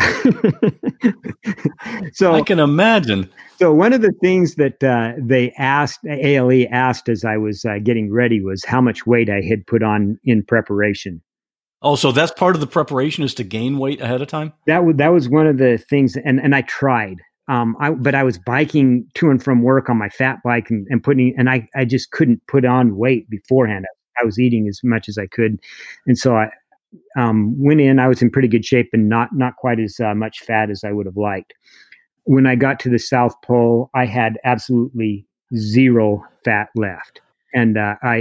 So I can imagine. So one of the things that ALE asked as I was getting ready was how much weight I had put on in preparation. Oh, so that's part of the preparation is to gain weight ahead of time? That was one of the things, and I tried. But I was biking to and from work on my fat bike and I just couldn't put on weight beforehand. I was eating as much as I could. And so I went in, I was in pretty good shape and not quite as much fat as I would have liked. When I got to the South Pole, I had absolutely zero fat left. And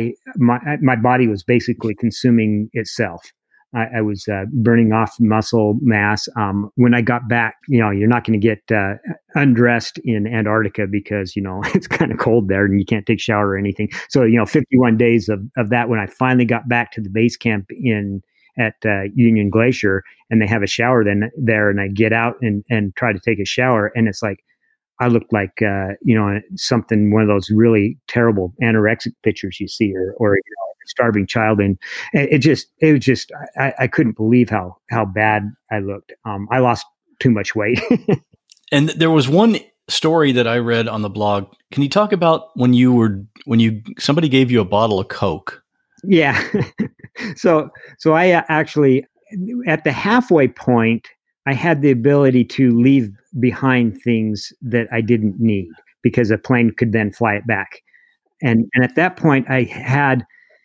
my body was basically consuming itself. I was burning off muscle mass. When I got back, you're not going to get undressed in Antarctica because, it's kind of cold there and you can't take a shower or anything. So, 51 days of that, when I finally got back to the base camp at Union Glacier, and they have a shower there, and I get out and try to take a shower, and it's like, I looked like, something, one of those really terrible anorexic pictures you see, or a starving child. And it was just, I couldn't believe how bad I looked. I lost too much weight. And there was one story that I read on the blog. Can you talk about when somebody gave you a bottle of Coke? Yeah. So I actually, at the halfway point, I had the ability to leave behind things that I didn't need because a plane could then fly it back. And at that point I had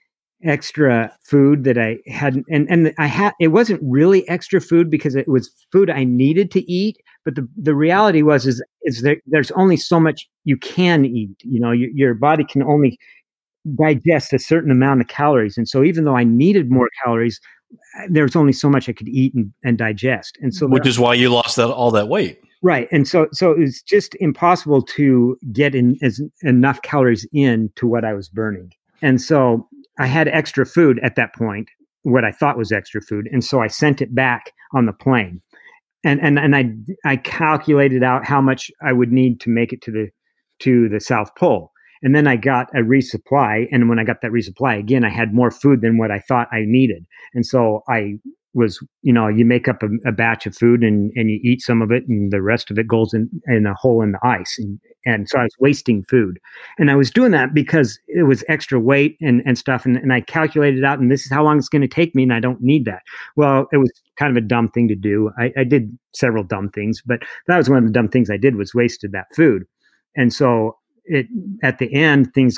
extra food that I hadn't, and it wasn't really extra food because it was food I needed to eat. But the reality is there's only so much you can eat. Your body can only digest a certain amount of calories. And so even though I needed more calories, there's only so much I could eat and digest. And so which is why you lost all that weight. Right. And so it was just impossible to get enough calories in to what I was burning. And so I had extra food at that point, what I thought was extra food. And so I sent it back on the plane. And I calculated out how much I would need to make it to the South Pole. And then I got a resupply. And when I got that resupply, again, I had more food than what I thought I needed. And so I was, you make up a batch of food and you eat some of it and the rest of it goes in a hole in the ice. And so I was wasting food. And I was doing that because it was extra weight and stuff. And I calculated out, and this is how long it's going to take me, and I don't need that. Well, it was kind of a dumb thing to do. I did several dumb things, but that was one of the dumb things I did, was wasted that food. And so at the end, things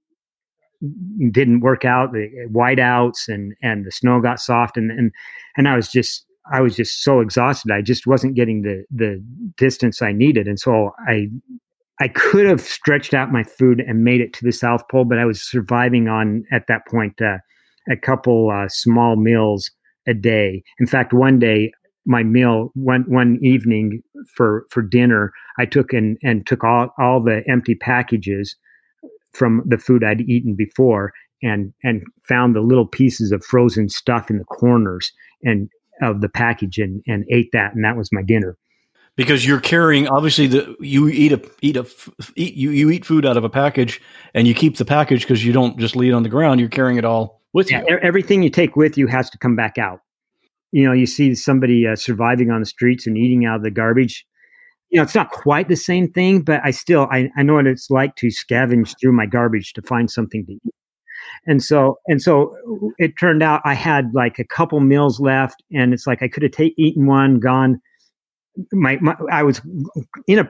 didn't work out, the whiteouts and the snow got soft and I was just so exhausted. I just wasn't getting the distance I needed. And so I could have stretched out my food and made it to the South Pole, but I was surviving on, at that point, a couple small meals a day. In fact, one day, my meal one evening for dinner, I took took all the empty packages from the food I'd eaten before and found the little pieces of frozen stuff in the corners of the package and ate that, and that was my dinner. Because you're carrying, obviously, you eat food out of a package, and you keep the package because you don't just leave it on the ground. You're carrying it all with you. Everything you take with you has to come back out. You see somebody surviving on the streets and eating out of the garbage. It's not quite the same thing, but I know what it's like to scavenge through my garbage to find something to eat. And so it turned out I had like a couple meals left, and it's like I could have eaten one, gone. I was in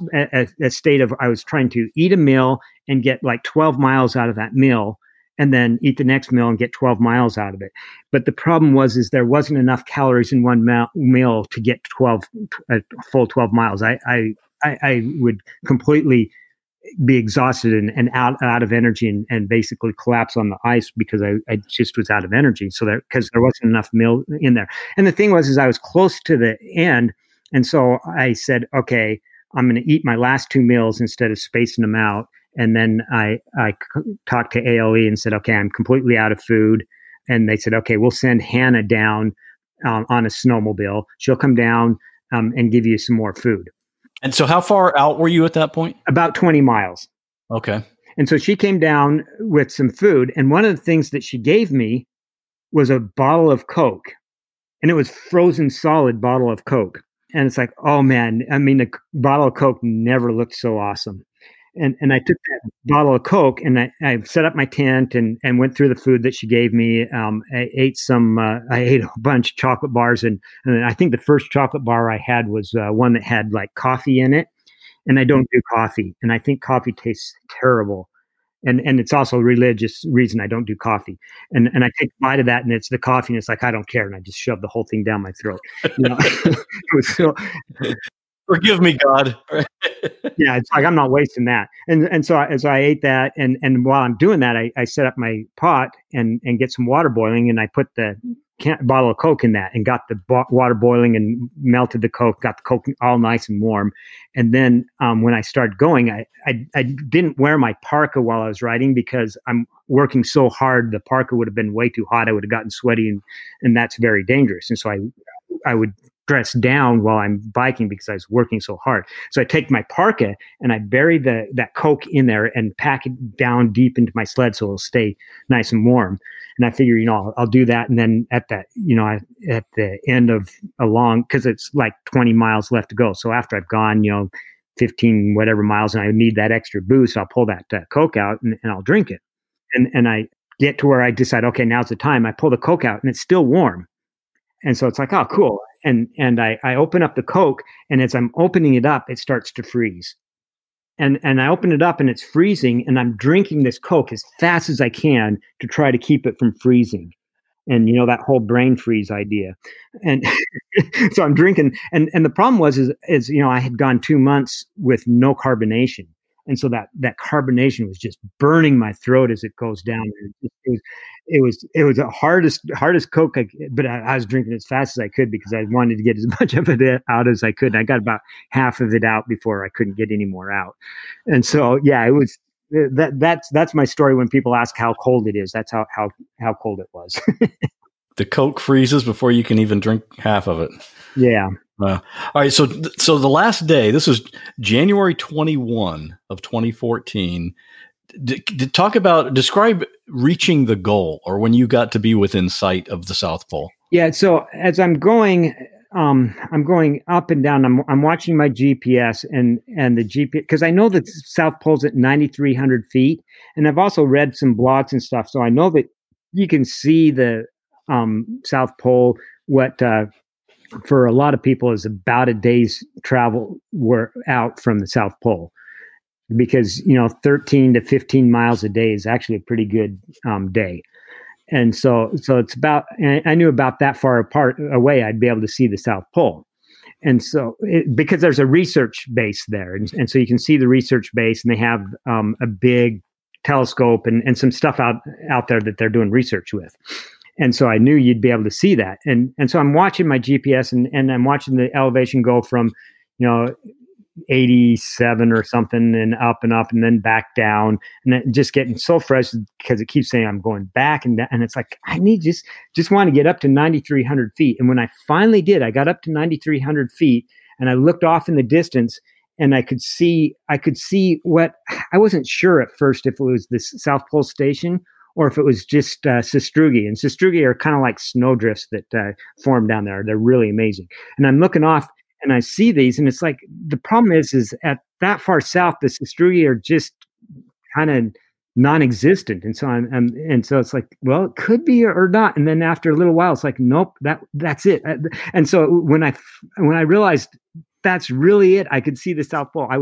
a state of I was trying to eat a meal and get like 12 miles out of that meal, and then eat the next meal and get 12 miles out of it. But the problem is there wasn't enough calories in one meal to get a full 12 miles. I would completely be exhausted and out of energy and basically collapse on the ice because I just was out of energy. So because there wasn't enough meal in there. And the thing was I was close to the end. And so I said, okay, I'm going to eat my last two meals instead of spacing them out. And then I talked to ALE and said, okay, I'm completely out of food. And they said, okay, we'll send Hannah down on a snowmobile. She'll come down and give you some more food. And so how far out were you at that point? About 20 miles. Okay. And so she came down with some food. And one of the things that she gave me was a bottle of Coke. And it was frozen solid bottle of Coke. And it's like, oh man, I mean, the bottle of Coke never looked so awesome. And I took that bottle of Coke and I set up my tent and went through the food that she gave me. I ate a bunch of chocolate bars. And I think the first chocolate bar I had was one that had like coffee in it. And I don't do coffee. And I think coffee tastes terrible. And it's also a religious reason I don't do coffee. And I take a bite of that and it's the coffee and it's like, I don't care. And I just shove the whole thing down my throat. It was so... Forgive me, God. Yeah, it's like I'm not wasting that. And so as I ate that, and while I'm doing that, I set up my pot and get some water boiling, and I put the bottle of Coke in that, and got the water boiling, and melted the Coke, got the Coke all nice and warm. And then when I started going, I didn't wear my parka while I was riding because I'm working so hard. The parka would have been way too hot. I would have gotten sweaty, and that's very dangerous. And so I would dress down while I'm biking because I was working so hard. So I take my parka and I bury that Coke in there and pack it down deep into my sled so it'll stay nice and warm. And I figure, I'll do that. And then at the end of because it's like 20 miles left to go. So after I've gone, 15 whatever miles and I need that extra boost, I'll pull that Coke out and I'll drink it. And I get to where I decide, okay, now's the time. I pull the Coke out and it's still warm. And so it's like, oh, cool. And I open up the Coke, and as I'm opening it up, it starts to freeze. And I open it up and it's freezing, and I'm drinking this Coke as fast as I can to try to keep it from freezing. And that whole brain freeze idea. And so I'm drinking, and the problem was I had gone 2 months with no carbonation. And so that carbonation was just burning my throat as it goes down. It was the hardest Coke, but I was drinking as fast as I could because I wanted to get as much of it out as I could. And I got about half of it out before I couldn't get any more out. And so, yeah, it was that's my story. When people ask how cold it is, that's how cold it was. The Coke freezes before you can even drink half of it. Yeah. All right. So the last day, this was January 21 of 2014. Describe reaching the goal, or when you got to be within sight of the South Pole. Yeah. So as I'm going up and down. I'm watching my GPS and the GPS, because I know that South Pole's at 9,300 feet, and I've also read some blogs and stuff, so I know that you can see the South Pole. What for a lot of people is about a day's travel out from the South Pole, because 13 to 15 miles a day is actually a pretty good day. And so it's about, I knew about that far away, I'd be able to see the South Pole. And so because there's a research base there. And so you can see the research base, and they have a big telescope and some stuff out there that they're doing research with. And so I knew you'd be able to see that. And so I'm watching my GPS and I'm watching the elevation go from, 87 or something and up and then back down, and then just getting so frustrated because it keeps saying I'm going back and it's like, I need just want to get up to 9,300 feet. And when I finally did, I got up to 9,300 feet, and I looked off in the distance, and I could see what I wasn't sure at first if it was this South Pole Station or if it was just sastrugi. And sastrugi are kind of like snowdrifts that form down there. They're really amazing. And I'm looking off, and I see these, and it's like the problem is at that far south, the sastrugi are just kind of non-existent. And so and so it's like, well, it could be or not. And then after a little while, it's like, nope, that's it. And so when I realized that's really it, I could see the South Pole.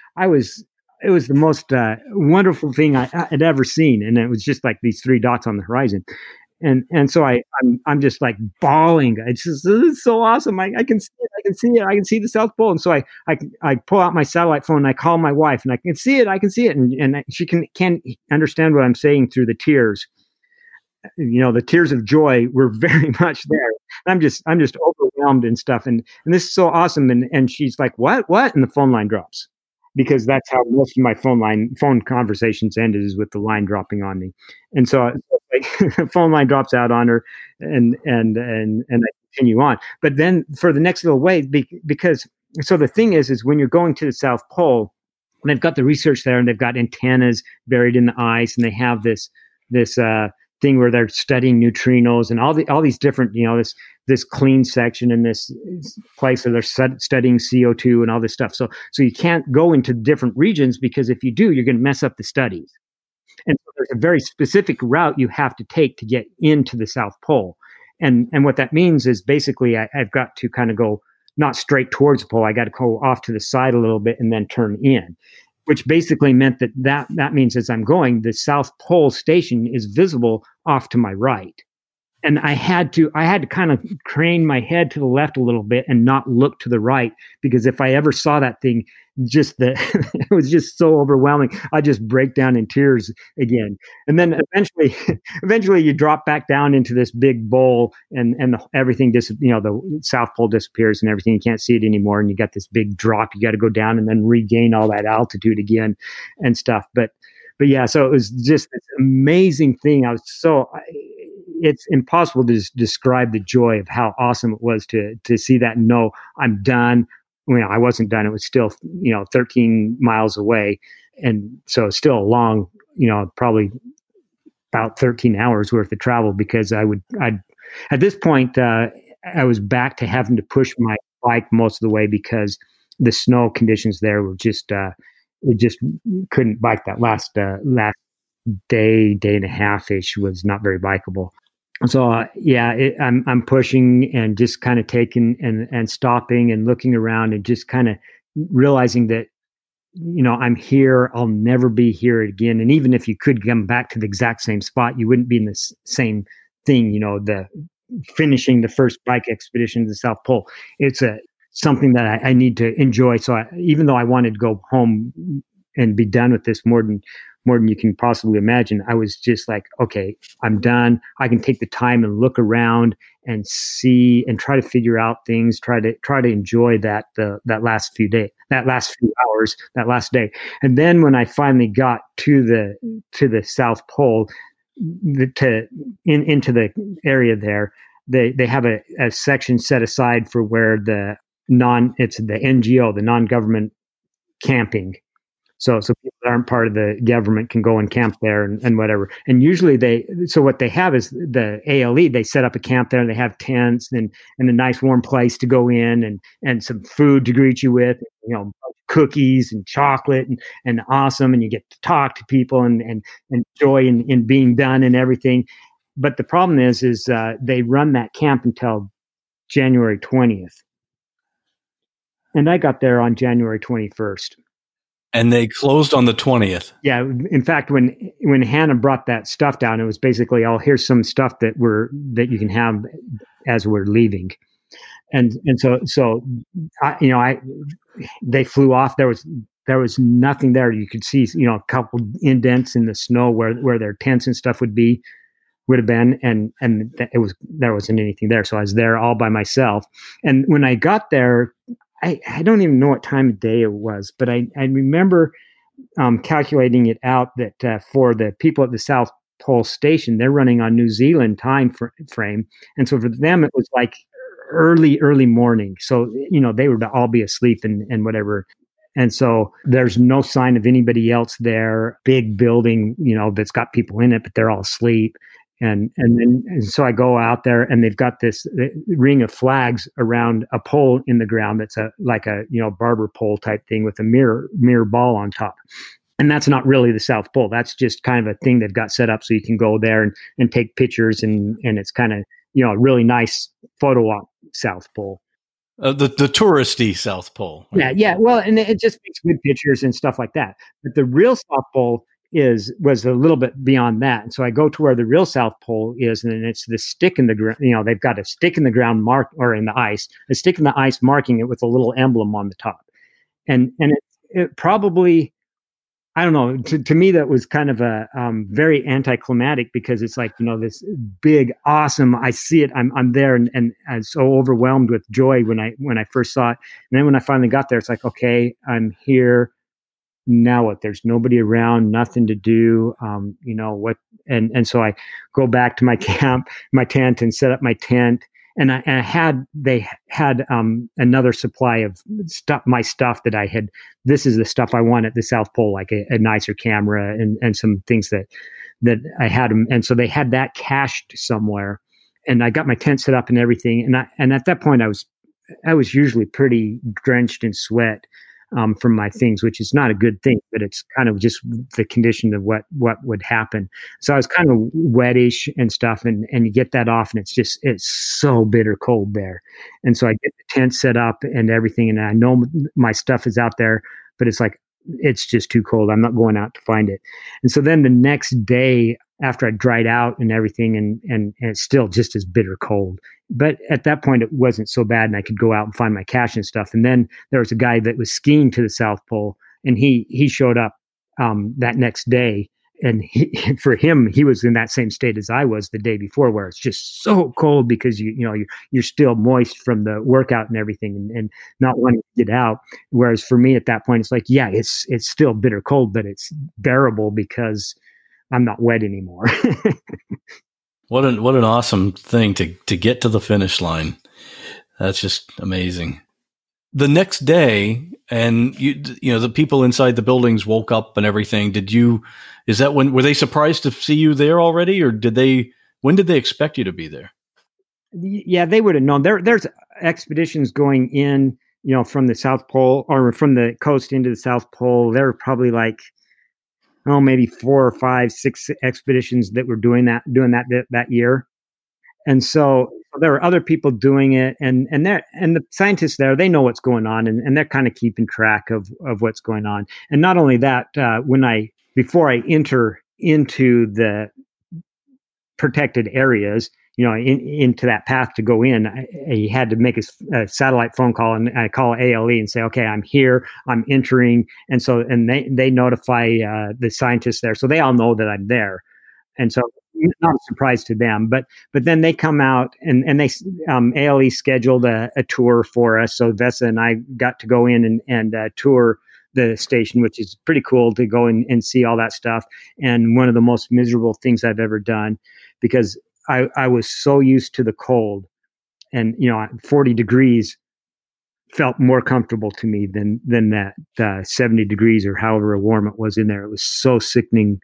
It was the most wonderful thing I had ever seen, and it was just like these 3 dots on the horizon, and so I'm just like bawling. This is so awesome. I can see it. I can see it. I can see the South Pole. And so I pull out my satellite phone and I call my wife, and I can see it. I can see it, and she can't understand what I'm saying through the tears. The tears of joy were very much there. I'm just overwhelmed and stuff, and this is so awesome. And she's like, what? And the phone line drops. Because that's how most of my phone conversations ended, is with the line dropping on me. And so the phone line drops out on her, and I continue on. But then for the next little way, because so the thing is when you're going to the South Pole, they've got the research there, and they've got antennas buried in the ice, and they have this thing where they're studying neutrinos and all these different, this clean section in this place where they're studying CO2 and all this stuff. So you can't go into different regions, because if you do, you're going to mess up the studies. And so there's a very specific route you have to take to get into the South Pole. And what that means is basically I've got to kind of go not straight towards the pole. I got to go off to the side a little bit and then turn in, which basically meant that means as I'm going, the South Pole Station is visible off to my right. And I had to kind of crane my head to the left a little bit and not look to the right, because if I ever saw that thing, it was just so overwhelming. I just break down in tears again. And then eventually you drop back down into this big bowl, and everything the South Pole disappears and everything. You can't see it anymore. And you got this big drop. You got to go down and then regain all that altitude again and stuff. But yeah, so it was just this amazing thing. It's impossible to describe the joy of how awesome it was to see that and know I'm done. I wasn't done. It was still, 13 miles away. And so it's still a long, probably about 13 hours worth of travel, because at this point, I was back to having to push my bike most of the way, because the snow conditions there were just, we just couldn't bike. That last day and a half ish was not very bikeable. So I'm pushing and just kind of taking and stopping and looking around and just kind of realizing that, I'm here. I'll never be here again. And even if you could come back to the exact same spot, you wouldn't be in the same thing. The finishing the first bike expedition to the South Pole. It's something that I need to enjoy. So even though I wanted to go home and be done with this more than you can possibly imagine, I was just like, okay, I'm done. I can take the time and look around and see and try to figure out things, try to enjoy that last few hours, that last day. And then when I finally got to the South Pole, into the area there, they have a section set aside for where it's the NGO, the non-government camping. So people that aren't part of the government can go and camp there and whatever. And usually what they have is the ALE, they set up a camp there, and they have tents and a nice warm place to go in and some food to greet you with, cookies and chocolate and awesome. And you get to talk to people and joy in being done and everything. But the problem is they run that camp until January 20th. And I got there on January 21st. And they closed on the 20th. Yeah. In fact, when Hannah brought that stuff down, it was basically, here's some stuff that you can have as we're leaving. And so they flew off. There was nothing there. You could see, a couple indents in the snow where their tents and stuff would have been. And there wasn't anything there. So I was there all by myself. And when I got there, I don't even know what time of day it was, but I remember calculating it out that for the people at the South Pole Station, they're running on New Zealand time frame. And so for them, it was like early morning. So, they would all be asleep and whatever. And so there's no sign of anybody else there. Big building, that's got people in it, but they're all asleep. And so I go out there, and they've got this ring of flags around a pole in the ground that's like a barber pole type thing with a mirror ball on top. And that's not really the South Pole. That's just kind of a thing they've got set up so you can go there and take pictures, and it's kind of a really nice photo op South Pole. The touristy South Pole. Right? Yeah. Well, and it just makes good pictures and stuff like that. But the real South Pole was a little bit beyond that. And so I go to where the real South Pole is, and it's the stick in the ground. They've got a stick in the ground or in the ice, a stick in the ice marking it with a little emblem on the top. And it probably, I don't know, to me, that was kind of a very anticlimactic, because it's like, this big, awesome, I see it, I'm there, and I'm so overwhelmed with joy when I first saw it. And then when I finally got there, it's like, okay, I'm here. Now what? There's nobody around, nothing to do. What? And so I go back to my tent, and set up my tent. And they had another supply of my stuff that I had. This is the stuff I want at the South Pole, like a nicer camera and some things that I had them. And so they had that cached somewhere, and I got my tent set up and everything. And at that point I was usually pretty drenched in sweat from my things, which is not a good thing, but it's kind of just the condition of what would happen. So I was kind of wettish and stuff, and you get that off, and it's so bitter cold there. And so I get the tent set up and everything, and I know my stuff is out there, but it's like, it's just too cold. I'm not going out to find it. And so then the next day, after I dried out and everything, and it's still just as bitter cold. But at that point, it wasn't so bad, and I could go out and find my cache and stuff. And then there was a guy that was skiing to the South Pole, and he showed up that next day. And for him, he was in that same state as I was the day before, where it's just so cold because you're still moist from the workout and everything, and not wanting to get out. Whereas for me at that point, it's like, yeah, it's still bitter cold, but it's bearable because I'm not wet anymore. What an awesome thing to get to the finish line. That's just amazing. The next day, and the people inside the buildings woke up and everything. Were they surprised to see you there already, or when did they expect you to be there? Yeah, they would have known. There's expeditions going in, from the South Pole or from the coast into the South Pole. There were probably like, maybe 4 or 5, 6 expeditions that were doing that year. And so there were other people doing it, and the scientists there, they know what's going on, and they're kind of keeping track of what's going on. And not only that, before I enter into the protected areas, into that path to go in, I had to make a satellite phone call, and I call ALE and say, okay, I'm here, I'm entering. And they notify the scientists there. So they all know that I'm there. And so not a surprise to them, but then they come out and they, ALE scheduled a tour for us. So Vesa and I got to go in and tour the station, which is pretty cool to go and see all that stuff. And one of the most miserable things I've ever done, because I was so used to the cold, and 40 degrees felt more comfortable to me than that 70 degrees or however warm it was in there. It was so sickening.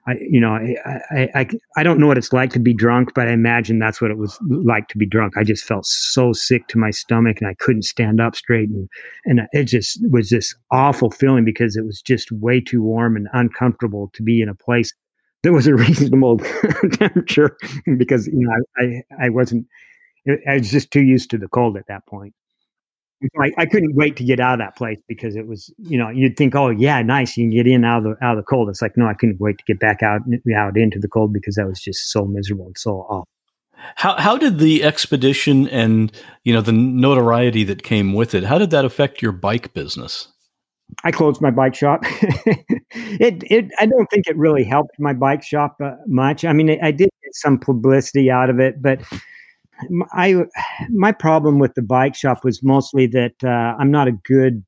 I don't know what it's like to be drunk, but I imagine that's what it was like to be drunk. I just felt so sick to my stomach, and I couldn't stand up straight, and it just was this awful feeling because it was just way too warm and uncomfortable to be in a place that was a reasonable temperature, because I was just too used to the cold at that point. I couldn't wait to get out of that place, because it was, you'd think, oh yeah, nice, you can get in out of the cold. It's like, no, I couldn't wait to get back out into the cold, because that was just so miserable and so awful. How did the expedition and the notoriety that came with it, how did that affect your bike business? I closed my bike shop. I don't think it really helped my bike shop much. I mean, I did get some publicity out of it, but my problem with the bike shop was mostly that I'm not good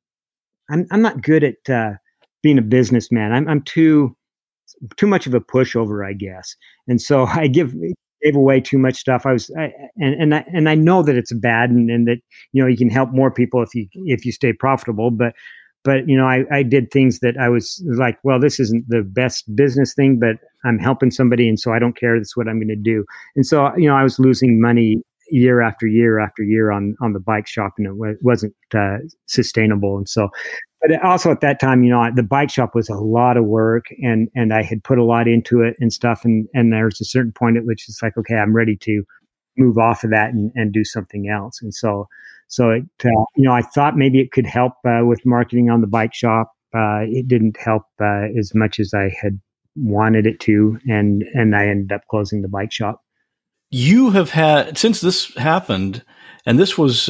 at being a businessman. I'm too much of a pushover, I guess. And so I give gave away too much stuff. And I know that it's bad, and that, you know, you can help more people if you stay profitable, but you know, I did things that I was like, well, this isn't the best business thing, but I'm helping somebody, and so I don't care. That's what I'm going to do. And so, you know, I was losing money year after year after year on the bike shop, and it wasn't sustainable. And so, but also at that time, you know, the bike shop was a lot of work, and I had put a lot into it and stuff. And there was a certain point at which it's like, okay, I'm ready to move off of that and do something else. And so it, you know, I thought maybe it could help with marketing on the bike shop. It didn't help as much as I had wanted it to, and I ended up closing the bike shop. You have had, since this happened, and this was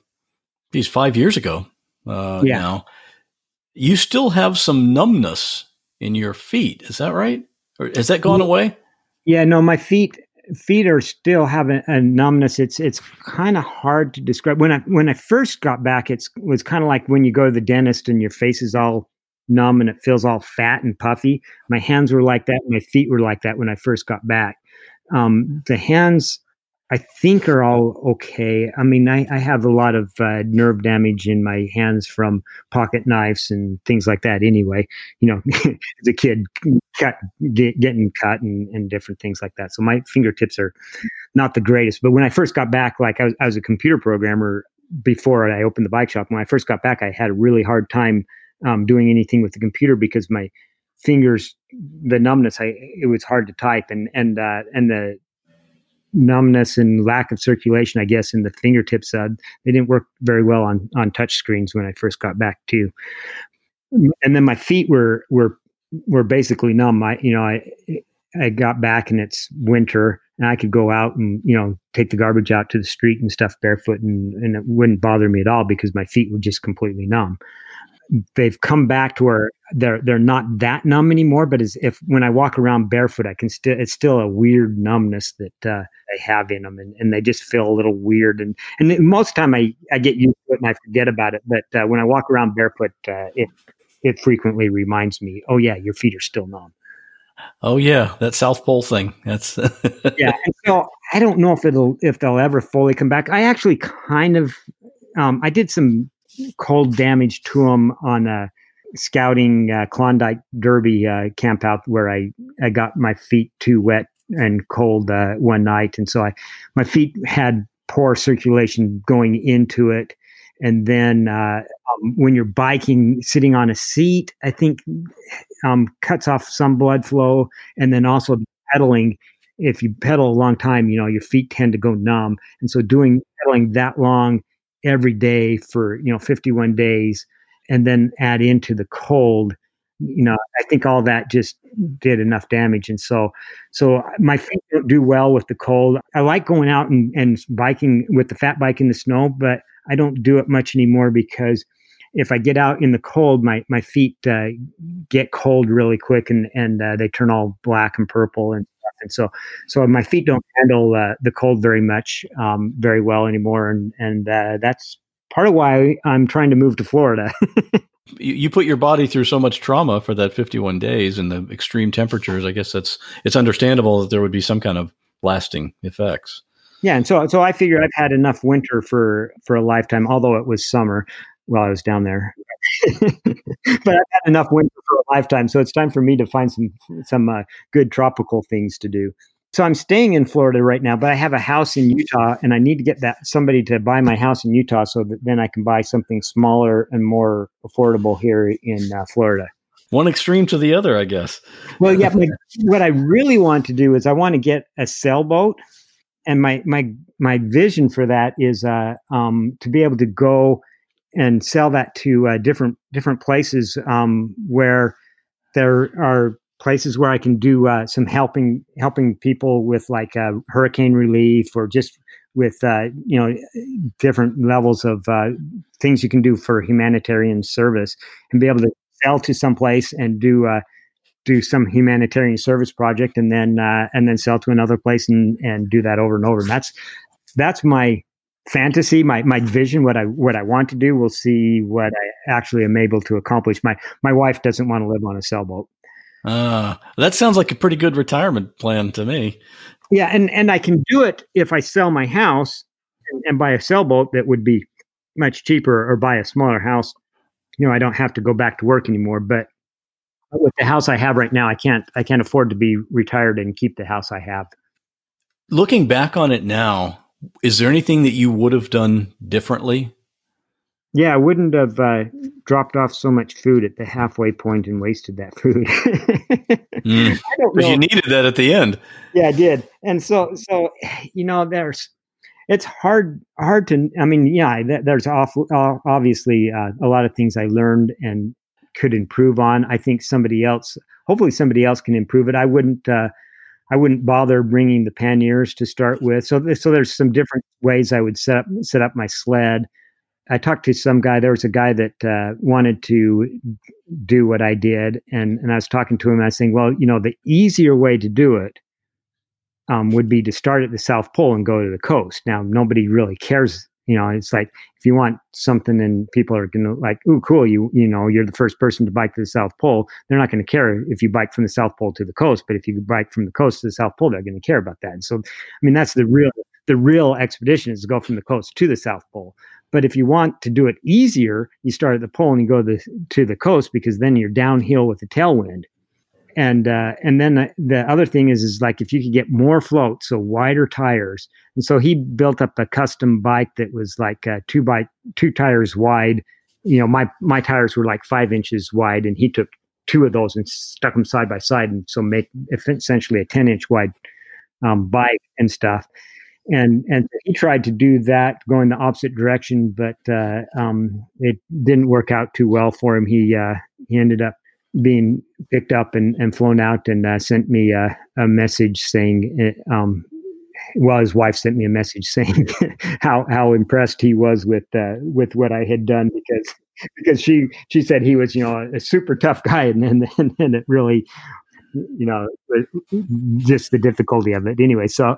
5 years ago now, you still have some numbness in your feet. Is that right? Or has that gone away? Yeah, no, my feet are still having a numbness. It's kind of hard to describe. When I first got back, it was kind of like when you go to the dentist and your face is all numb and it feels all fat and puffy. My hands were like that. My feet were like that when I first got back. The hands, I think, are all okay. I mean, I have a lot of nerve damage in my hands from pocket knives and things like that anyway, you know, as a kid, getting cut and different things like that. So my fingertips are not the greatest. But when I first got back, like I was a computer programmer before I opened the bike shop. When I first got back, I had a really hard time doing anything with the computer because my fingers, the numbness, it was hard to type, and the numbness and lack of circulation, I guess, in the fingertips, they didn't work very well on touch screens when I first got back too. And then my feet were basically numb. I got back and it's winter, and I could go out and, you know, take the garbage out to the street and stuff barefoot, and it wouldn't bother me at all because my feet were just completely numb. They've come back to where they're not that numb anymore, but as if when I walk around barefoot, it's still a weird numbness that I have in them, and they just feel a little weird. And most of the time I get used to it and I forget about it. But when I walk around barefoot, it frequently reminds me, oh yeah, your feet are still numb. Oh yeah, that South Pole thing. That's yeah. And so I don't know if they'll ever fully come back. I actually kind of I did some cold damage to them on a scouting Klondike Derby camp out where I got my feet too wet and cold one night, and so my feet had poor circulation going into it. And then when you're biking, sitting on a seat, I think cuts off some blood flow, and then also pedaling. If you pedal a long time, you know, your feet tend to go numb, and so pedaling that long every day for, you know, 51 days, and then add into the cold, you know, I think all that just did enough damage. And so my feet don't do well with the cold. I like going out and biking with the fat bike in the snow, but I don't do it much anymore because if I get out in the cold, my feet get cold really quick, and they turn all black and purple and stuff. And so my feet don't handle the cold very much, very well anymore. And that's part of why I'm trying to move to Florida. You put your body through so much trauma for that 51 days and the extreme temperatures. I guess it's understandable that there would be some kind of lasting effects. Yeah. And so I figure I've had enough winter for a lifetime, although it was summer while I was down there. But I've had enough winter for a lifetime, so it's time for me to find some good tropical things to do. So I'm staying in Florida right now, but I have a house in Utah, and I need to get somebody to buy my house in Utah so that then I can buy something smaller and more affordable here in Florida. One extreme to the other, I guess. Well, yeah. What I really want to do is I want to get a sailboat, and my vision for that is to be able to go and sell that to different places where there are places where I can do some helping people with like hurricane relief, or just with you know, different levels of things you can do for humanitarian service, and be able to sell to some place and do some humanitarian service project, and then sell to another place and do that over and over. And that's my fantasy, my vision, what I want to do. We'll see what I actually am able to accomplish. My wife doesn't want to live on a sailboat. That sounds like a pretty good retirement plan to me. Yeah, and I can do it if I sell my house and buy a sailboat that would be much cheaper, or buy a smaller house. I don't have to go back to work anymore. But with the house I have right now, I can't afford to be retired and keep the house I have. Looking back on it now, is there anything that you would have done differently? Yeah, I wouldn't have dropped off so much food at the halfway point and wasted that food. I don't know. You needed that at the end. Yeah, I did. And so it's hard to, there's obviously a lot of things I learned and could improve on. I think hopefully somebody else can improve it. I wouldn't bother bringing the panniers to start with. So there's some different ways I would set up my sled. I talked to some guy. There was a guy that wanted to do what I did, and I was talking to him. And I was saying, well, the easier way to do it would be to start at the South Pole and go to the coast. Now, nobody really cares. It's like if you want something and people are going to like, ooh, cool, you're the first person to bike to the South Pole. They're not going to care if you bike from the South Pole to the coast, but if you bike from the coast to the South Pole, they're going to care about that. And so, that's the real expedition, is to go from the coast to the South Pole. But if you want to do it easier, you start at the pole and you go to the coast, because then you're downhill with the tailwind. And then the other thing is like if you could get more float, so wider tires. And so he built up a custom bike that was like 2 tires wide. My tires were like 5 inches wide, and he took 2 of those and stuck them side by side, and so make essentially a 10-inch wide bike and stuff. And he tried to do that, going the opposite direction, but it didn't work out too well for him. He ended up being picked up and flown out, and sent me a message saying, his wife sent me a message saying how impressed he was with what I had done, because she said he was a super tough guy, and it really just the difficulty of it anyway. So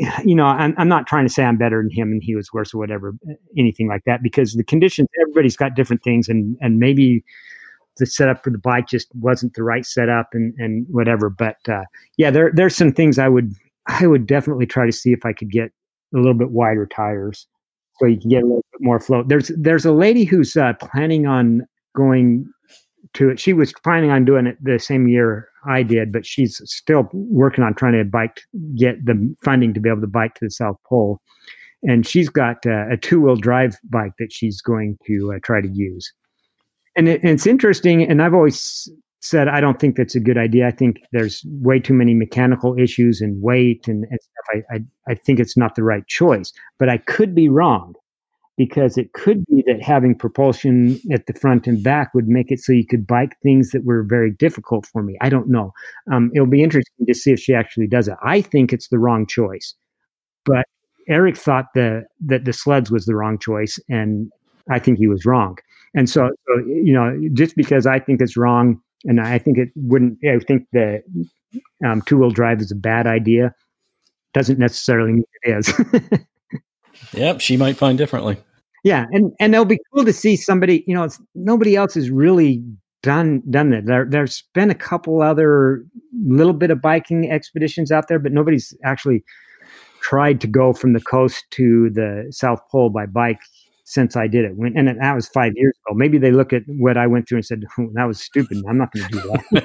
I'm not trying to say I'm better than him and he was worse or whatever, anything like that, because the conditions, everybody's got different things, and maybe the setup for the bike just wasn't the right setup and whatever. But there's some things I would definitely try to see if I could get a little bit wider tires so you can get a little bit more float. There's a lady who's planning on going to it. She was planning on doing it the same year I did, but she's still working on trying to get the funding to be able to bike to the South Pole. And she's got a 2-wheel drive bike that she's going to try to use. And it's interesting. And I've always said, I don't think that's a good idea. I think there's way too many mechanical issues and weight and stuff. I think it's not the right choice, but I could be wrong, because it could be that having propulsion at the front and back would make it so you could bike things that were very difficult for me. I don't know. It'll be interesting to see if she actually does it. I think it's the wrong choice, but Eric thought that the sleds was the wrong choice, and I think he was wrong. And so just because I think it's wrong, and I think it wouldn't, I think the 2-wheel drive is a bad idea, doesn't necessarily mean it is. Yep, she might find differently. Yeah, and it'll be cool to see somebody. Nobody else has really done that. There's been a couple other little bit of biking expeditions out there, but nobody's actually tried to go from the coast to the South Pole by bike since I did it. And that was 5 years ago. Maybe they look at what I went through and said, oh, that was stupid. I'm not going to do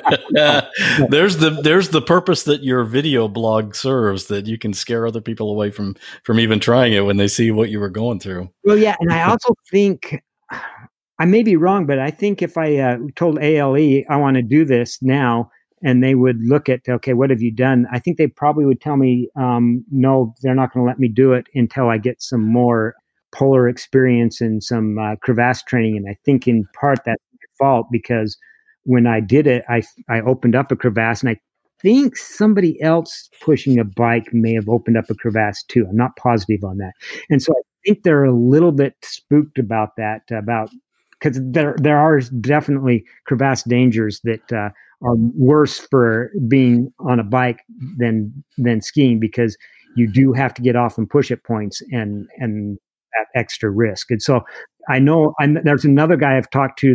that. There's the purpose that your video blog serves, that you can scare other people away from even trying it when they see what you were going through. Well, yeah. And I also think, I may be wrong, but I think if I told ALE I want to do this now, and they would look at, okay, what have you done? I think they probably would tell me, no, they're not going to let me do it until I get some more polar experience and some crevasse training. And I think in part that's my fault, because when I did it, I opened up a crevasse, and I think somebody else pushing a bike may have opened up a crevasse too. I'm not positive on that. And so I think they're a little bit spooked about that, because there are definitely crevasse dangers that are worse for being on a bike than skiing, because you do have to get off and push at points and that extra risk. And so I know there's another guy I've talked to that's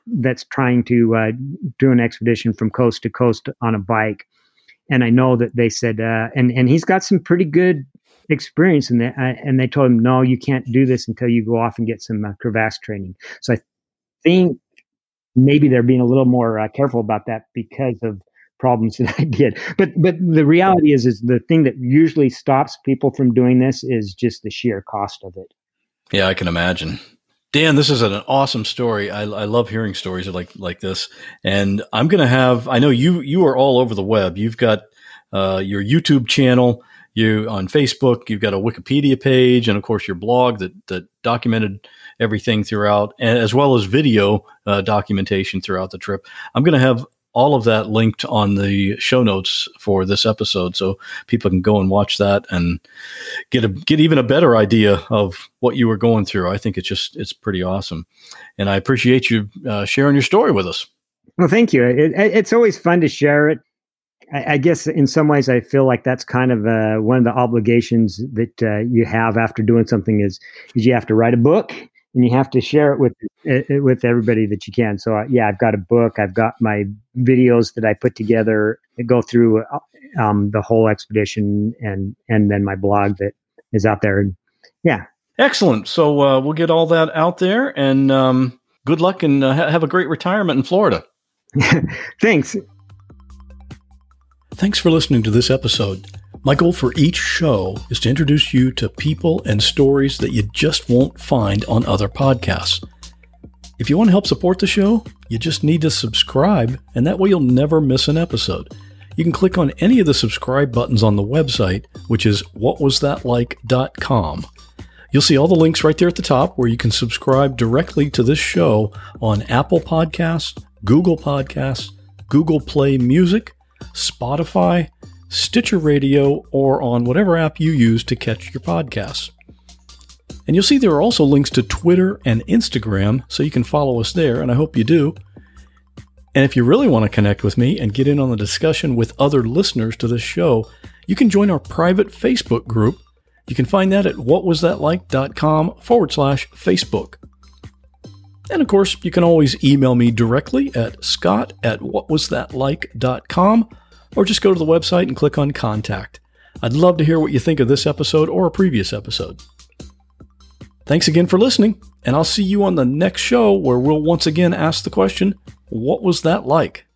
that's trying to do an expedition from coast to coast on a bike. And I know that they said, and he's got some pretty good experience in that. And they told him, no, you can't do this until you go off and get some crevasse training. So I think maybe they're being a little more careful about that because of problems that I did. But the reality is the thing that usually stops people from doing this is just the sheer cost of it. Yeah, I can imagine. Dan, this is an awesome story. I love hearing stories like this. And I'm going to have, I know you are all over the web. You've got your YouTube channel, you on Facebook, you've got a Wikipedia page, and of course your blog that documented everything throughout, as well as video documentation throughout the trip. I'm going to have all of that linked on the show notes for this episode, so people can go and watch that and get even a better idea of what you were going through. I think it's pretty awesome, and I appreciate you sharing your story with us. Well, thank you. It's always fun to share it. I guess in some ways I feel like that's kind of one of the obligations that you have after doing something is you have to write a book. And you have to share it with everybody that you can. So I've got a book. I've got my videos that I put together that go through the whole expedition, and then my blog that is out there. And yeah, excellent. So we'll get all that out there, and good luck, and have a great retirement in Florida. Thanks. Thanks for listening to this episode. My goal for each show is to introduce you to people and stories that you just won't find on other podcasts. If you want to help support the show, you just need to subscribe, and that way you'll never miss an episode. You can click on any of the subscribe buttons on the website, which is whatwasthatlike.com. You'll see all the links right there at the top where you can subscribe directly to this show on Apple Podcasts, Google Podcasts, Google Play Music, Spotify, Stitcher Radio, or on whatever app you use to catch your podcasts. And you'll see there are also links to Twitter and Instagram, so you can follow us there, and I hope you do. And if you really want to connect with me and get in on the discussion with other listeners to this show, you can join our private Facebook group. You can find that at whatwasthatlike.com/Facebook. And of course, you can always email me directly at scott@whatwasthatlike.com, or just go to the website and click on Contact. I'd love to hear what you think of this episode or a previous episode. Thanks again for listening, and I'll see you on the next show where we'll once again ask the question, what was that like?